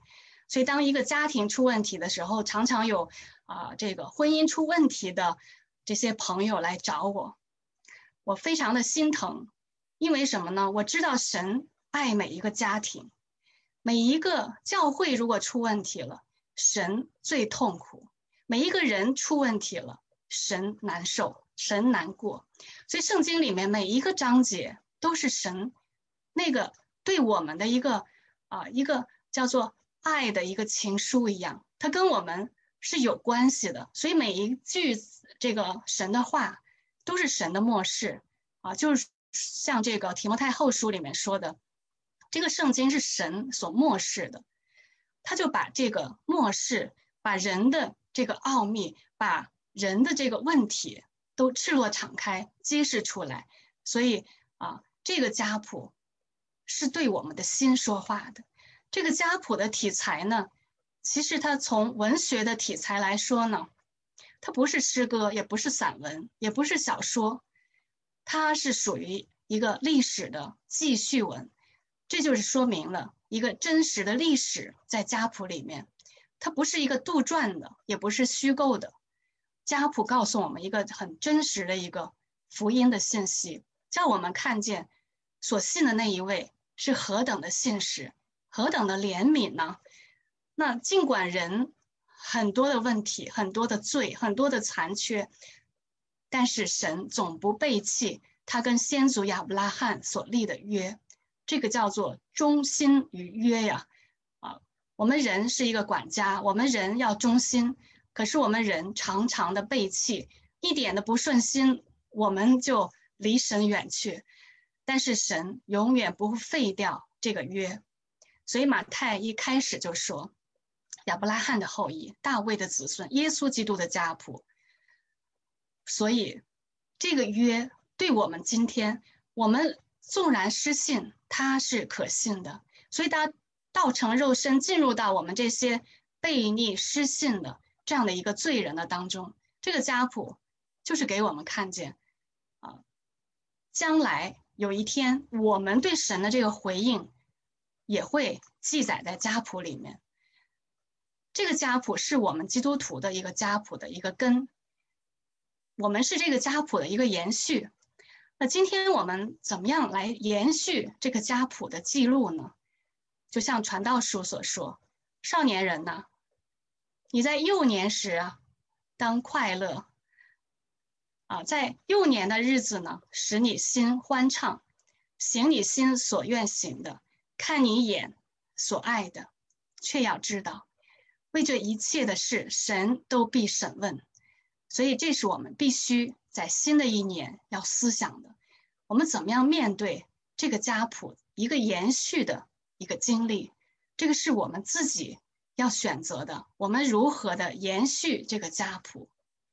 所以当一个家庭出问题的时候，常常有这个婚姻出问题的这些朋友来找我，我非常的心疼。因为什么呢？我知道神爱每一个家庭，每一个教会如果出问题了，神最痛苦；每一个人出问题了，神难受，神难过。所以圣经里面每一个章节都是神那个对我们的一个叫做爱的一个情书一样，它跟我们是有关系的。所以每一句这个神的话都是神的默示就是像这个提摩太后书里面说的，这个圣经是神所默示的，他就把这个默示，把人的这个奥秘，把人的这个问题都赤裸敞开揭示出来。所以这个家谱是对我们的心说话的。这个家谱的题材呢，其实它从文学的题材来说呢，它不是诗歌，也不是散文，也不是小说，它是属于一个历史的记叙文。这就是说明了一个真实的历史在家谱里面，它不是一个杜撰的，也不是虚构的。家谱告诉我们一个很真实的一个福音的信息，叫我们看见所信的那一位是何等的信实，何等的怜悯呢？那尽管人很多的问题，很多的罪，很多的残缺，但是神总不背弃他跟先祖亚伯拉罕所立的约，这个叫做忠心于约呀。我们人是一个管家，我们人要忠心，可是我们人常常的背弃，一点的不顺心，我们就离神远去。但是神永远不会废掉这个约，所以马太一开始就说亚伯拉罕的后裔，大卫的子孙，耶稣基督的家谱。所以这个约对我们今天，我们纵然失信，他是可信的。所以他道成肉身进入到我们这些悖逆失信的这样的一个罪人的当中，这个家谱就是给我们看见将来有一天我们对神的这个回应也会记载在家谱里面。这个家谱是我们基督徒的一个家谱的一个根，我们是这个家谱的一个延续。那今天我们怎么样来延续这个家谱的记录呢？就像传道书所说，少年人呢，你在幼年时当快乐在幼年的日子呢，使你心欢畅，行你心所愿行的，看你眼所爱的，却要知道为这一切的事，神都必审问。所以这是我们必须在新的一年要思想的，我们怎么样面对这个家谱一个延续的一个经历，这个是我们自己要选择的，我们如何的延续这个家谱。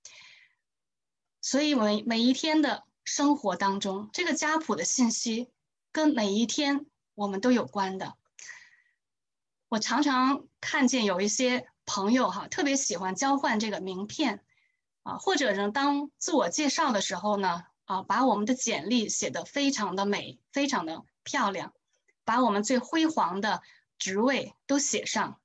所以我们每一天的生活当中，这个家谱的信息跟每一天我们都有关的。我常常看见有一些朋友特别喜欢交换这个名片或者呢当自我介绍的时候呢把我们的简历写得非常的美，非常的漂亮，把我们最辉煌的职位都写上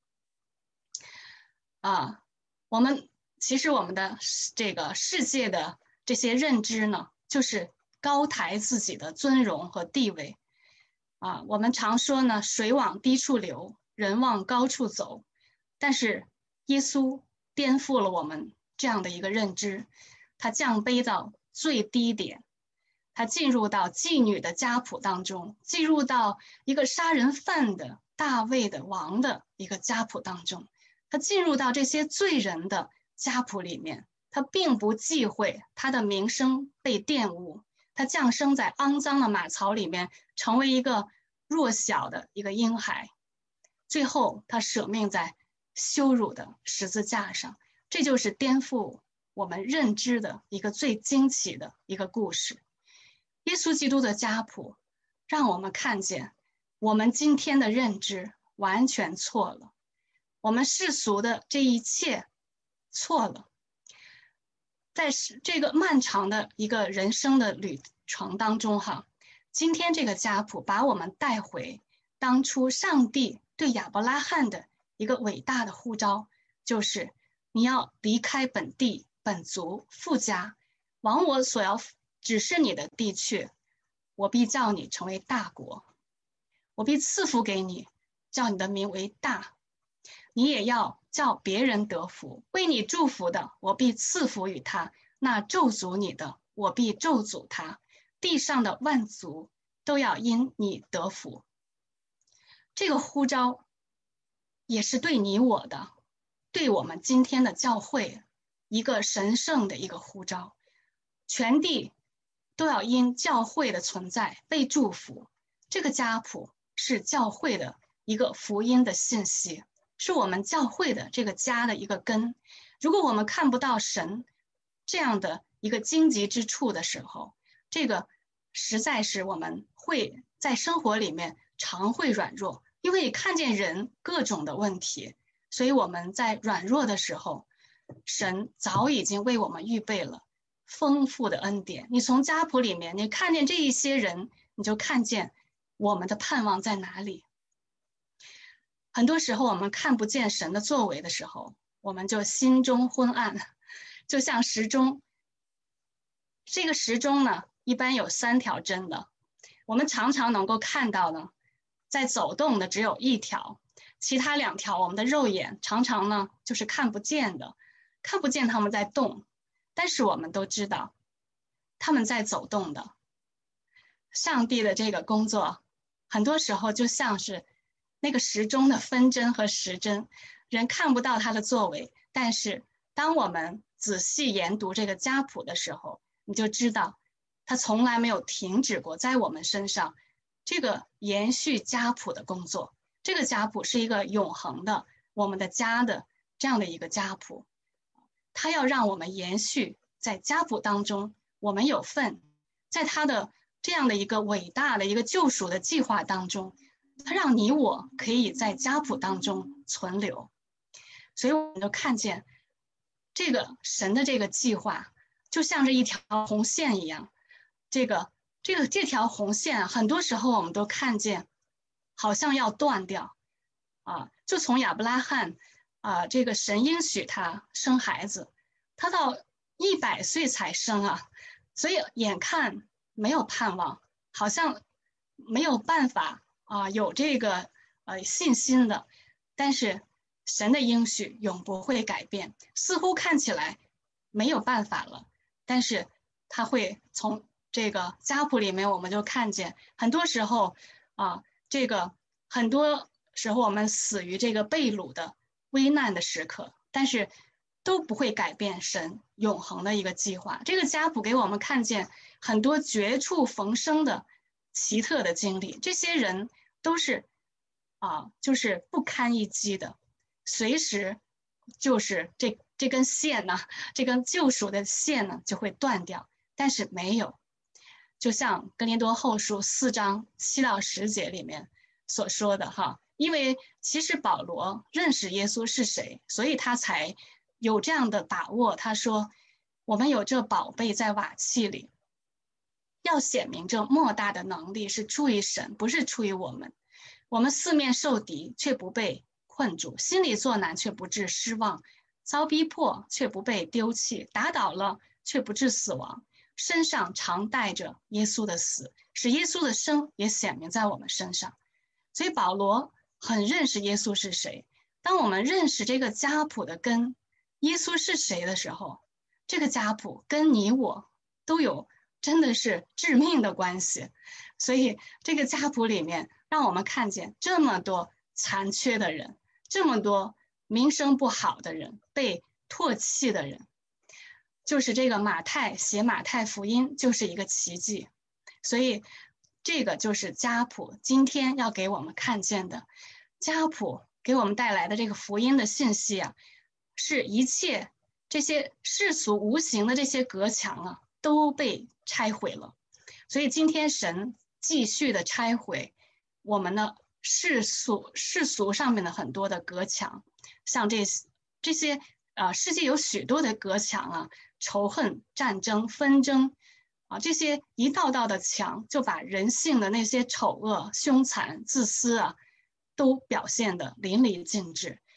其实我们的这个世界的这些认知呢，就是高抬自己的尊荣和地位我们常说呢，水往低处流，人往高处走，但是耶稣颠覆了我们这样的一个认知，他降卑到最低点，他进入到妓女的家谱当中，进入到一个杀人犯的大卫的王的一个家谱当中，他进入到这些罪人的家谱里面，他并不忌讳他的名声被玷污，他降生在肮脏的马槽里面，成为一个弱小的一个婴孩，最后他舍命在羞辱的十字架上。这就是颠覆我们认知的一个最惊奇的一个故事。耶稣基督的家谱让我们看见我们今天的认知完全错了，我们世俗的这一切错了。在这个漫长的一个人生的旅程当中今天这个家谱把我们带回当初上帝对亚伯拉罕的一个伟大的呼召，就是你要离开本地本族父家，往我所要指示你的地去，我必叫你成为大国，我必赐福给你，叫你的名为大，你也要叫别人得福。为你祝福的，我必赐福于他；那咒诅你的，我必咒诅他。地上的万族都要因你得福。这个呼召也是对你我的，对我们今天的教会一个神圣的一个呼召。全地都要因教会的存在被祝福。这个家谱是教会的一个福音的信息，是我们教会的这个家的一个根。如果我们看不到神这样的一个荆棘之处的时候，这个实在是我们会在生活里面常会软弱，因为看见人各种的问题，所以我们在软弱的时候，神早已经为我们预备了丰富的恩典。你从家谱里面，你看见这一些人，你就看见我们的盼望在哪里。很多时候我们看不见神的作为的时候，我们就心中昏暗，就像时钟。这个时钟呢，一般有3条针的，我们常常能够看到呢，在走动的只有1条，其他2条我们的肉眼常常呢就是看不见的，看不见他们在动，但是我们都知道他们在走动的。上帝的这个工作很多时候就像是那个时钟的分针和时针，人看不到他的作为，但是当我们仔细研读这个家谱的时候，你就知道他从来没有停止过在我们身上这个延续家谱的工作。这个家谱是一个永恒的我们的家的这样的一个家谱，他要让我们延续在家谱当中，我们有份在他的这样的一个伟大的一个救赎的计划当中，他让你我可以在家谱当中存留。所以我们就看见这个神的这个计划就像是一条红线一样，这条红线很多时候我们都看见好像要断掉就从亚伯拉罕这个神应许他生孩子，他到100岁才生所以眼看没有盼望，好像没有办法有这个信心的。但是神的应许永不会改变，似乎看起来没有办法了，但是他会从这个家谱里面，我们就看见很多时候很多时候我们死于这个被掳的危难的时刻，但是都不会改变神永恒的一个计划。这个家谱给我们看见很多绝处逢生的奇特的经历，这些人都是就是不堪一击的，随时就是这根线呢，这根救赎的线呢就会断掉，但是没有。就像哥林多后书4章7到10节里面所说的因为其实保罗认识耶稣是谁，所以他才有这样的把握。他说我们有这宝贝在瓦器里，要显明这莫大的能力是出于神，不是出于我们。我们四面受敌却不被困住，心里作难却不致失望，遭逼迫却不被丢弃，打倒了却不致死亡，身上常带着耶稣的死，使耶稣的生也显明在我们身上。所以保罗很认识耶稣是谁。当我们认识这个家谱的根，耶稣是谁的时候，这个家谱跟你我都有真的是致命的关系。所以这个家谱里面让我们看见这么多残缺的人，这么多名声不好的人，被唾弃的人，就是这个马太写马太福音就是一个奇迹。所以这个就是家谱今天要给我们看见的。家谱给我们带来的这个福音的信息是一切这些世俗无形的这些隔墙都被拆毁了。所以今天神继续的拆毁我们的世俗上面的很多的隔墙，像这些世界有许多的隔墙仇恨、战争、纷争这些一道道的墙，就把人性的那些丑恶、凶残、自私都表现得淋漓尽致。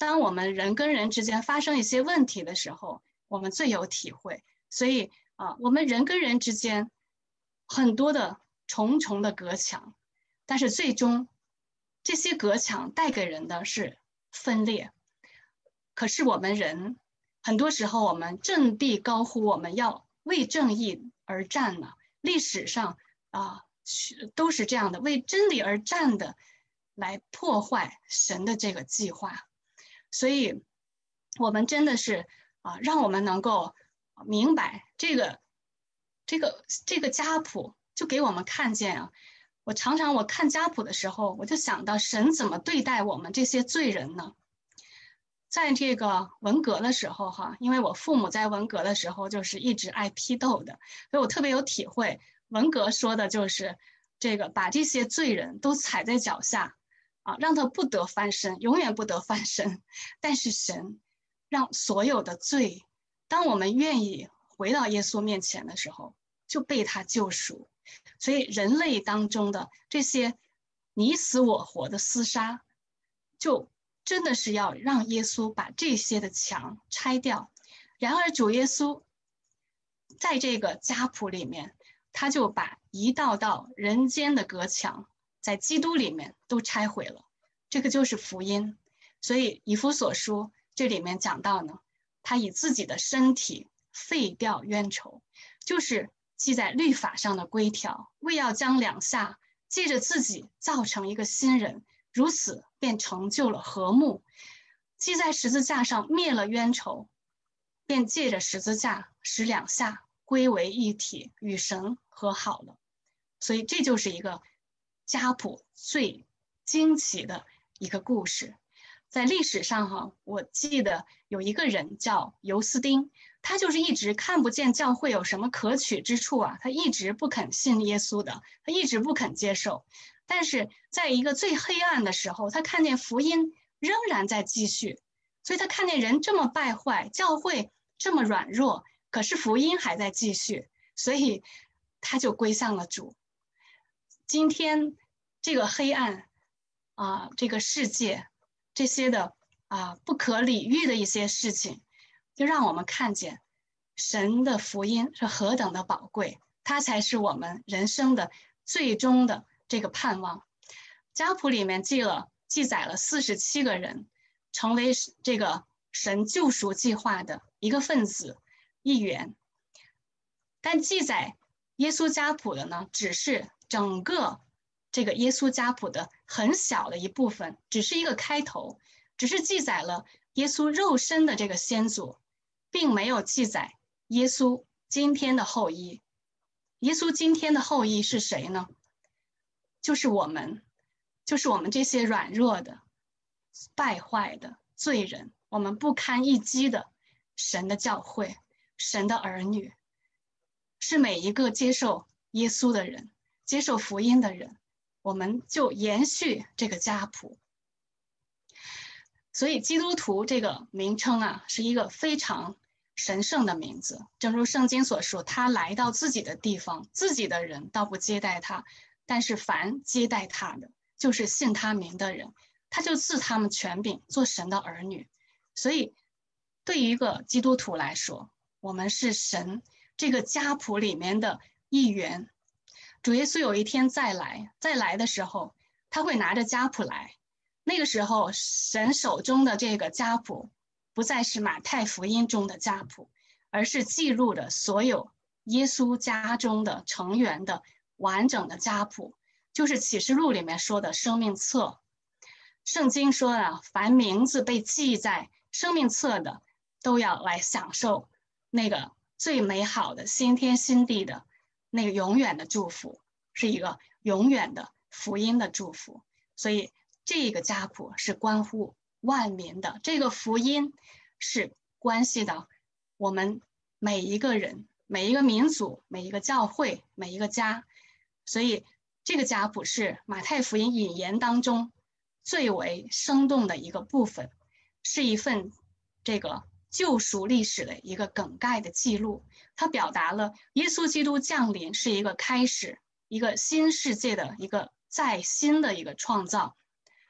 当我们人跟人之间发生一些问题的时候，我们最有体会。所以我们人跟人之间很多的重重的隔墙，但是最终这些隔墙带给人的是分裂。可是我们人很多时候，我们振臂高呼我们要为正义而战呢。历史上都是这样的，为真理而战的，来破坏神的这个计划。所以我们真的是让我们能够明白这个家谱，就给我们看见我常常看家谱的时候，我就想到神怎么对待我们这些罪人呢？在这个文革的时候因为我父母在文革的时候就是一直爱批斗的，所以我特别有体会。文革说的就是这个把这些罪人都踩在脚下让他不得翻身，永远不得翻身。但是神让所有的罪，当我们愿意回到耶稣面前的时候，就被他救赎。所以人类当中的这些你死我活的厮杀，就真的是要让耶稣把这些的墙拆掉。然而主耶稣在这个家谱里面，他就把一道道人间的隔墙在基督里面都拆毁了。这个就是福音。所以以弗所书这里面讲到呢，他以自己的身体废掉冤仇，就是记在律法上的规条，为要将两下借着自己造成一个新人，如此便成就了和睦。记在十字架上灭了冤仇，便借着十字架使两下归为一体，与神和好了。所以这就是一个家谱最惊奇的一个故事。在历史上我记得有一个人叫尤斯丁，他就是一直看不见教会有什么可取之处他一直不肯信耶稣的，他一直不肯接受。但是在一个最黑暗的时候，他看见福音仍然在继续，所以他看见人这么败坏，教会这么软弱，可是福音还在继续，所以他就归向了主。今天这个黑暗这个世界这些的不可理喻的一些事情，就让我们看见神的福音是何等的宝贵，它才是我们人生的最终的这个盼望。家谱里面记载了47个人成为这个神救赎计划的一个分子一员，但记载耶稣家谱的呢，只是整个这个耶稣家谱的很小的一部分，只是一个开头，只是记载了耶稣肉身的这个先祖，并没有记载耶稣今天的后裔。耶稣今天的后裔是谁呢？就是我们这些软弱的、败坏的罪人，我们不堪一击的神的教会，神的儿女，是每一个接受耶稣的人，接受福音的人，我们就延续这个家谱。所以基督徒这个名称是一个非常神圣的名字，正如圣经所说，他来到自己的地方，自己的人倒不接待他，但是凡接待他的，就是信他名的人，他就赐他们权柄做神的儿女。所以对于一个基督徒来说，我们是神这个家谱里面的一员。主耶稣有一天再来的时候，他会拿着家谱来。那个时候神手中的这个家谱不再是马太福音中的家谱，而是记录着所有耶稣家中的成员的完整的家谱，就是启示录里面说的生命册。圣经说凡名字被记在生命册的，都要来享受那个最美好的新天新地的那个永远的祝福，是一个永远的福音的祝福。所以这个家谱是关乎万民的，这个福音是关系到我们每一个人、每一个民族、每一个教会、每一个家。所以这个家谱是马太福音引言当中最为生动的一个部分，是一份这个救赎历史的一个梗概的记录。它表达了耶稣基督降临是一个开始，一个新世界的一个再新的一个创造。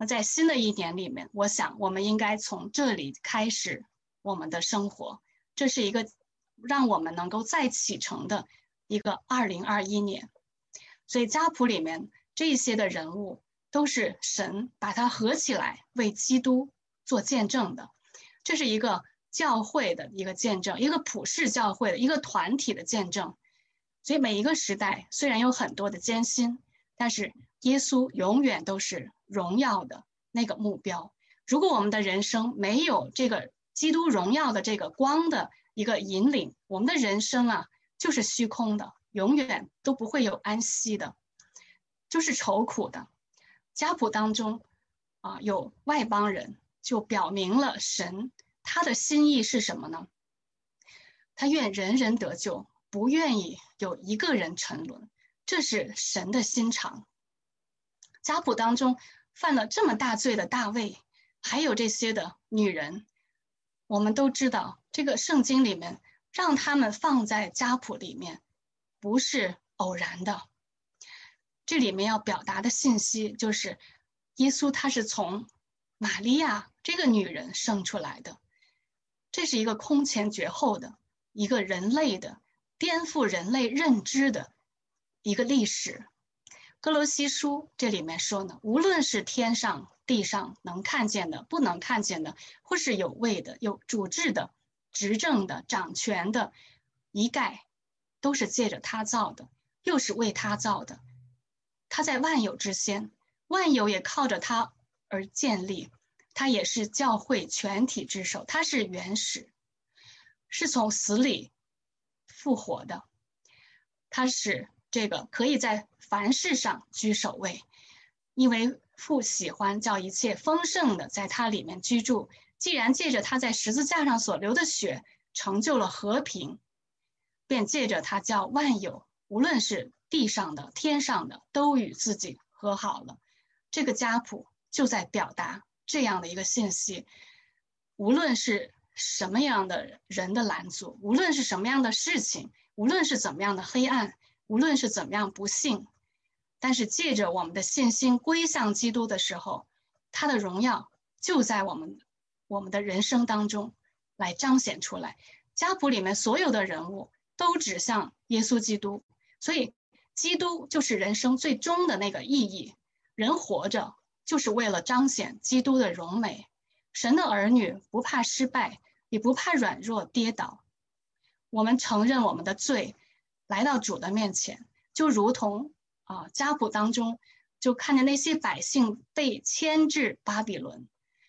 那在新的一年里面，我想我们应该从这里开始我们的生活，这是一个让我们能够再启程的一个2021年。所以家谱里面这些的人物都是神把它合起来为基督做见证的，这是一个教会的一个见证，一个普世教会的一个团体的见证。所以每一个时代虽然有很多的艰辛，但是耶稣永远都是荣耀的那个目标。如果我们的人生没有这个基督荣耀的这个光的一个引领，我们的人生啊就是虚空的，永远都不会有安息的，就是愁苦的。家谱当中有外邦人，就表明了神他的心意是什么呢？他愿人人得救，不愿意有一个人沉沦，这是神的心肠。家谱当中犯了这么大罪的大卫，还有这些的女人，我们都知道这个圣经里面让他们放在家谱里面不是偶然的。这里面要表达的信息就是耶稣他是从玛利亚这个女人生出来的，这是一个空前绝后的一个人类的颠覆人类认知的一个历史。哥罗西书这里面说呢，无论是天上地上能看见的不能看见的，或是有位的有主治的执政的掌权的，一概都是借着他造的，又是为他造的。他在万有之先，万有也靠着他而建立，他也是教会全体之首，他是原始，是从死里复活的，他是这个可以在凡事上居首位，因为父喜欢叫一切丰盛的在他里面居住。既然借着他在十字架上所流的血成就了和平，便借着他叫万有，无论是地上的天上的，都与自己和好了。这个家谱就在表达这样的一个信息，无论是什么样的人的拦阻，无论是什么样的事情，无论是怎么样的黑暗，无论是怎么样不幸，但是借着我们的信心归向基督的时候，他的荣耀就在我们的人生当中来彰显出来。家谱里面所有的人物都指向耶稣基督，所以基督就是人生最终的那个意义。人活着就是为了彰显基督的荣美。神的儿女不怕失败，也不怕软弱跌倒。我们承认我们的罪，来到主的面前，就如同家谱当中就看见那些百姓被牵至巴比伦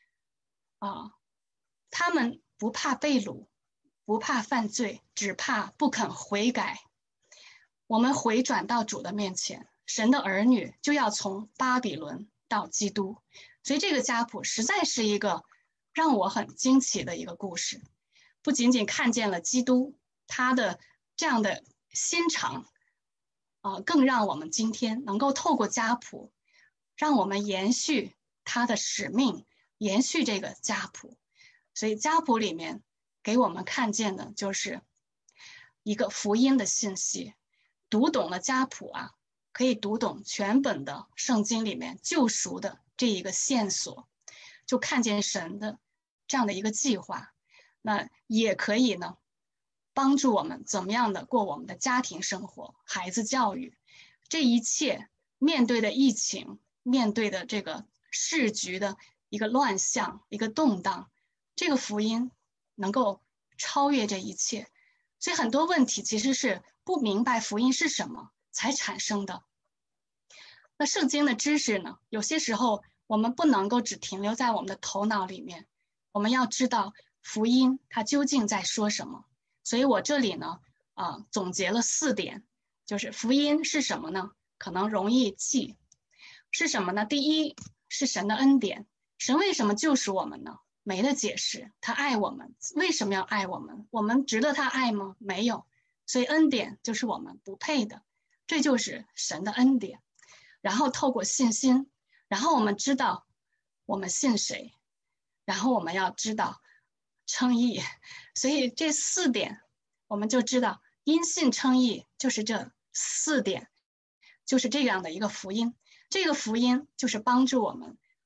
他们不怕被掳，不怕犯罪，只怕不肯悔改。我们回转到主的面前，神的儿女就要从巴比伦到基督。所以这个家谱实在是一个让我很惊奇的一个故事，不仅仅看见了基督他的这样的心肠更让我们今天能够透过家谱，让我们延续他的使命，延续这个家谱。所以家谱里面给我们看见的就是一个福音的信息。读懂了家谱可以读懂全本的圣经里面救赎的这一个线索，就看见神的这样的一个计划。那也可以呢帮助我们怎么样的过我们的家庭生活，孩子教育，这一切面对的疫情，面对的这个世局的一个乱象，一个动荡，这个福音能够超越这一切。所以很多问题其实是不明白福音是什么才产生的。那圣经的知识呢，有些时候我们不能够只停留在我们的头脑里面，我们要知道福音它究竟在说什么。所以我这里呢总结了4点，就是福音是什么呢？可能容易记。是什么呢？第一是神的恩典。神为什么救赎我们呢？没得解释，他爱我们。为什么要爱我们？我们值得他爱吗？没有。所以恩典就是我们不配的，这就是神的恩典。然后透过信心，然后我们知道我们信谁，然后我们要知道称义。所以这4点我们就知道因信称义就是这4点，就是这样的一个福音。这个福音就是帮助我们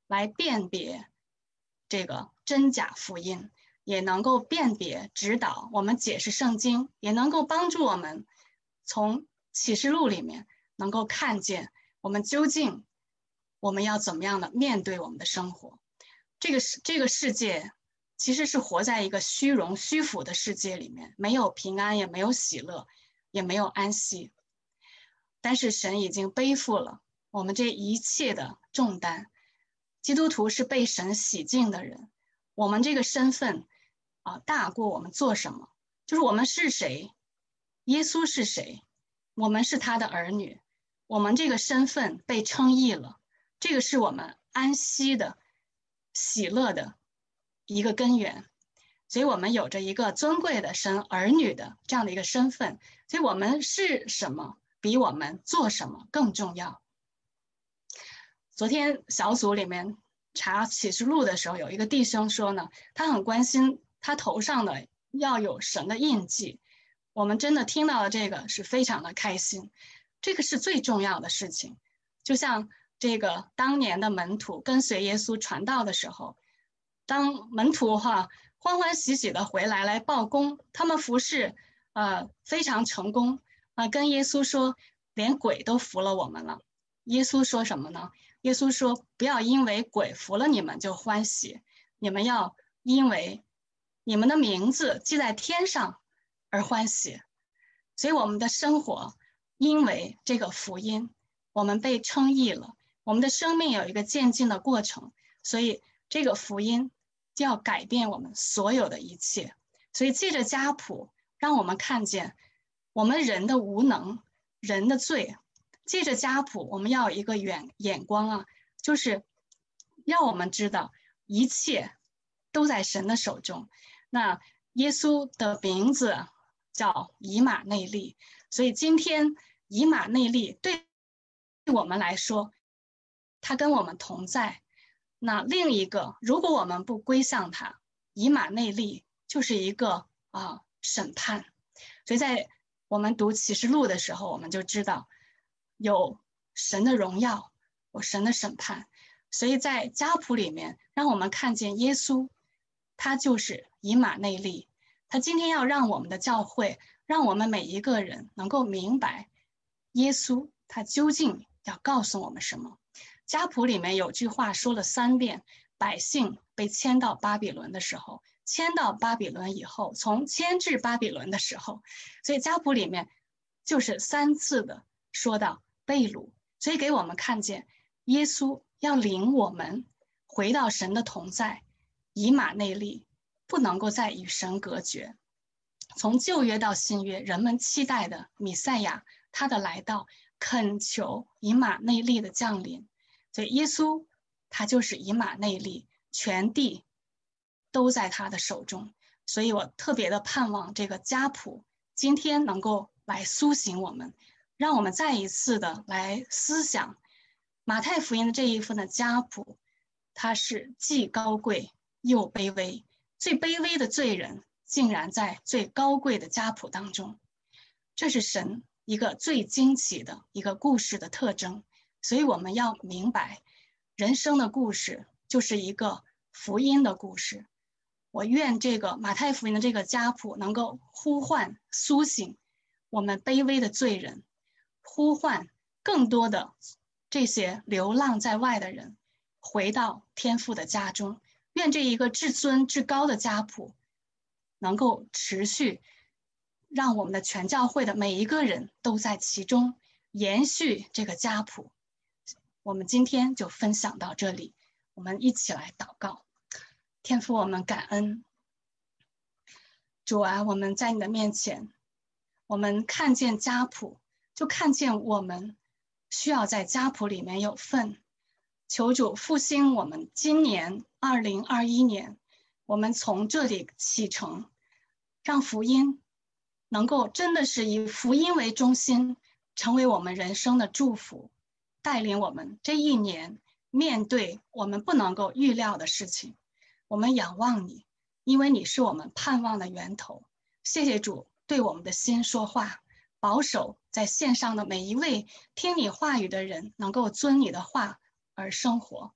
来辨别这个真假福音，也能够辨别指导我们解释圣经，也能够帮助我们从启示录里面能够看见我们究竟我们要怎么样的面对我们的生活。这个世界其实是活在一个虚荣虚浮的世界里面，没有平安，也没有喜乐，也没有安息。但是神已经背负了我们这一切的重担。基督徒是被神洗净的人，我们这个身份大过我们做什么，就是我们是谁，耶稣是谁，我们是他的儿女，我们这个身份被称义了，这个是我们安息的喜乐的一个根源。所以我们有着一个尊贵的神儿女的这样的一个身份，所以我们是什么比我们做什么更重要。昨天小组里面查启示录的时候，有一个弟兄说呢，他很关心他头上的要有神的印记。我们真的听到了这个是非常的开心，这个是最重要的事情。就像这个当年的门徒跟随耶稣传道的时候，当门徒欢欢喜喜的回来报功，他们服侍非常成功跟耶稣说连鬼都服了我们了。耶稣说什么呢？耶稣说不要因为鬼服了你们就欢喜，你们要因为你们的名字记在天上而欢喜。所以我们的生活因为这个福音我们被称义了，我们的生命有一个渐进的过程，所以这个福音就要改变我们所有的一切。所以借着家谱让我们看见我们人的无能，人的罪。借着家谱我们要有一个眼光就是让我们知道一切都在神的手中。那耶稣的名字叫以马内利，所以今天以马内利对我们来说他跟我们同在。那另一个如果我们不归向他，以马内利就是一个审判。所以在我们读启示录的时候，我们就知道有神的荣耀，有神的审判。所以在家谱里面让我们看见耶稣，他就是以马内利。他今天要让我们的教会，让我们每一个人能够明白耶稣他究竟要告诉我们什么。家谱里面有句话说了3遍，百姓被迁到巴比伦的时候，迁到巴比伦以后，从迁至巴比伦的时候，所以家谱里面就是3次的说到被掳。所以给我们看见耶稣要领我们回到神的同在，以马内利，不能够再与神隔绝。从旧约到新约，人们期待的弥赛亚他的来到，恳求以马内利的降临。所以耶稣他就是以马内利，全地都在他的手中。所以我特别的盼望这个家谱今天能够来苏醒我们，让我们再一次的来思想马太福音的这一份的家谱，它是既高贵又卑微，最卑微的罪人竟然在最高贵的家谱当中。这是神一个最惊奇的一个故事的特征。所以我们要明白，人生的故事就是一个福音的故事。我愿这个马太福音的这个家谱能够呼唤苏醒我们卑微的罪人，呼唤更多的这些流浪在外的人回到天父的家中。愿这一个至尊至高的家谱能够持续，让我们的全教会的每一个人都在其中延续这个家谱。我们今天就分享到这里，我们一起来祷告。天父，我们感恩。主啊，我们在你的面前，我们看见家谱，就看见我们需要在家谱里面有份。求主复兴我们今年2021年，我们从这里启程，让福音能够真的是以福音为中心，成为我们人生的祝福，带领我们这一年面对我们不能够预料的事情。我们仰望你，因为你是我们盼望的源头。谢谢主对我们的心说话，保守在线上的每一位听你话语的人能够遵你的话而生活。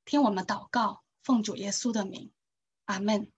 听我们祷告，奉主耶稣的名，阿门。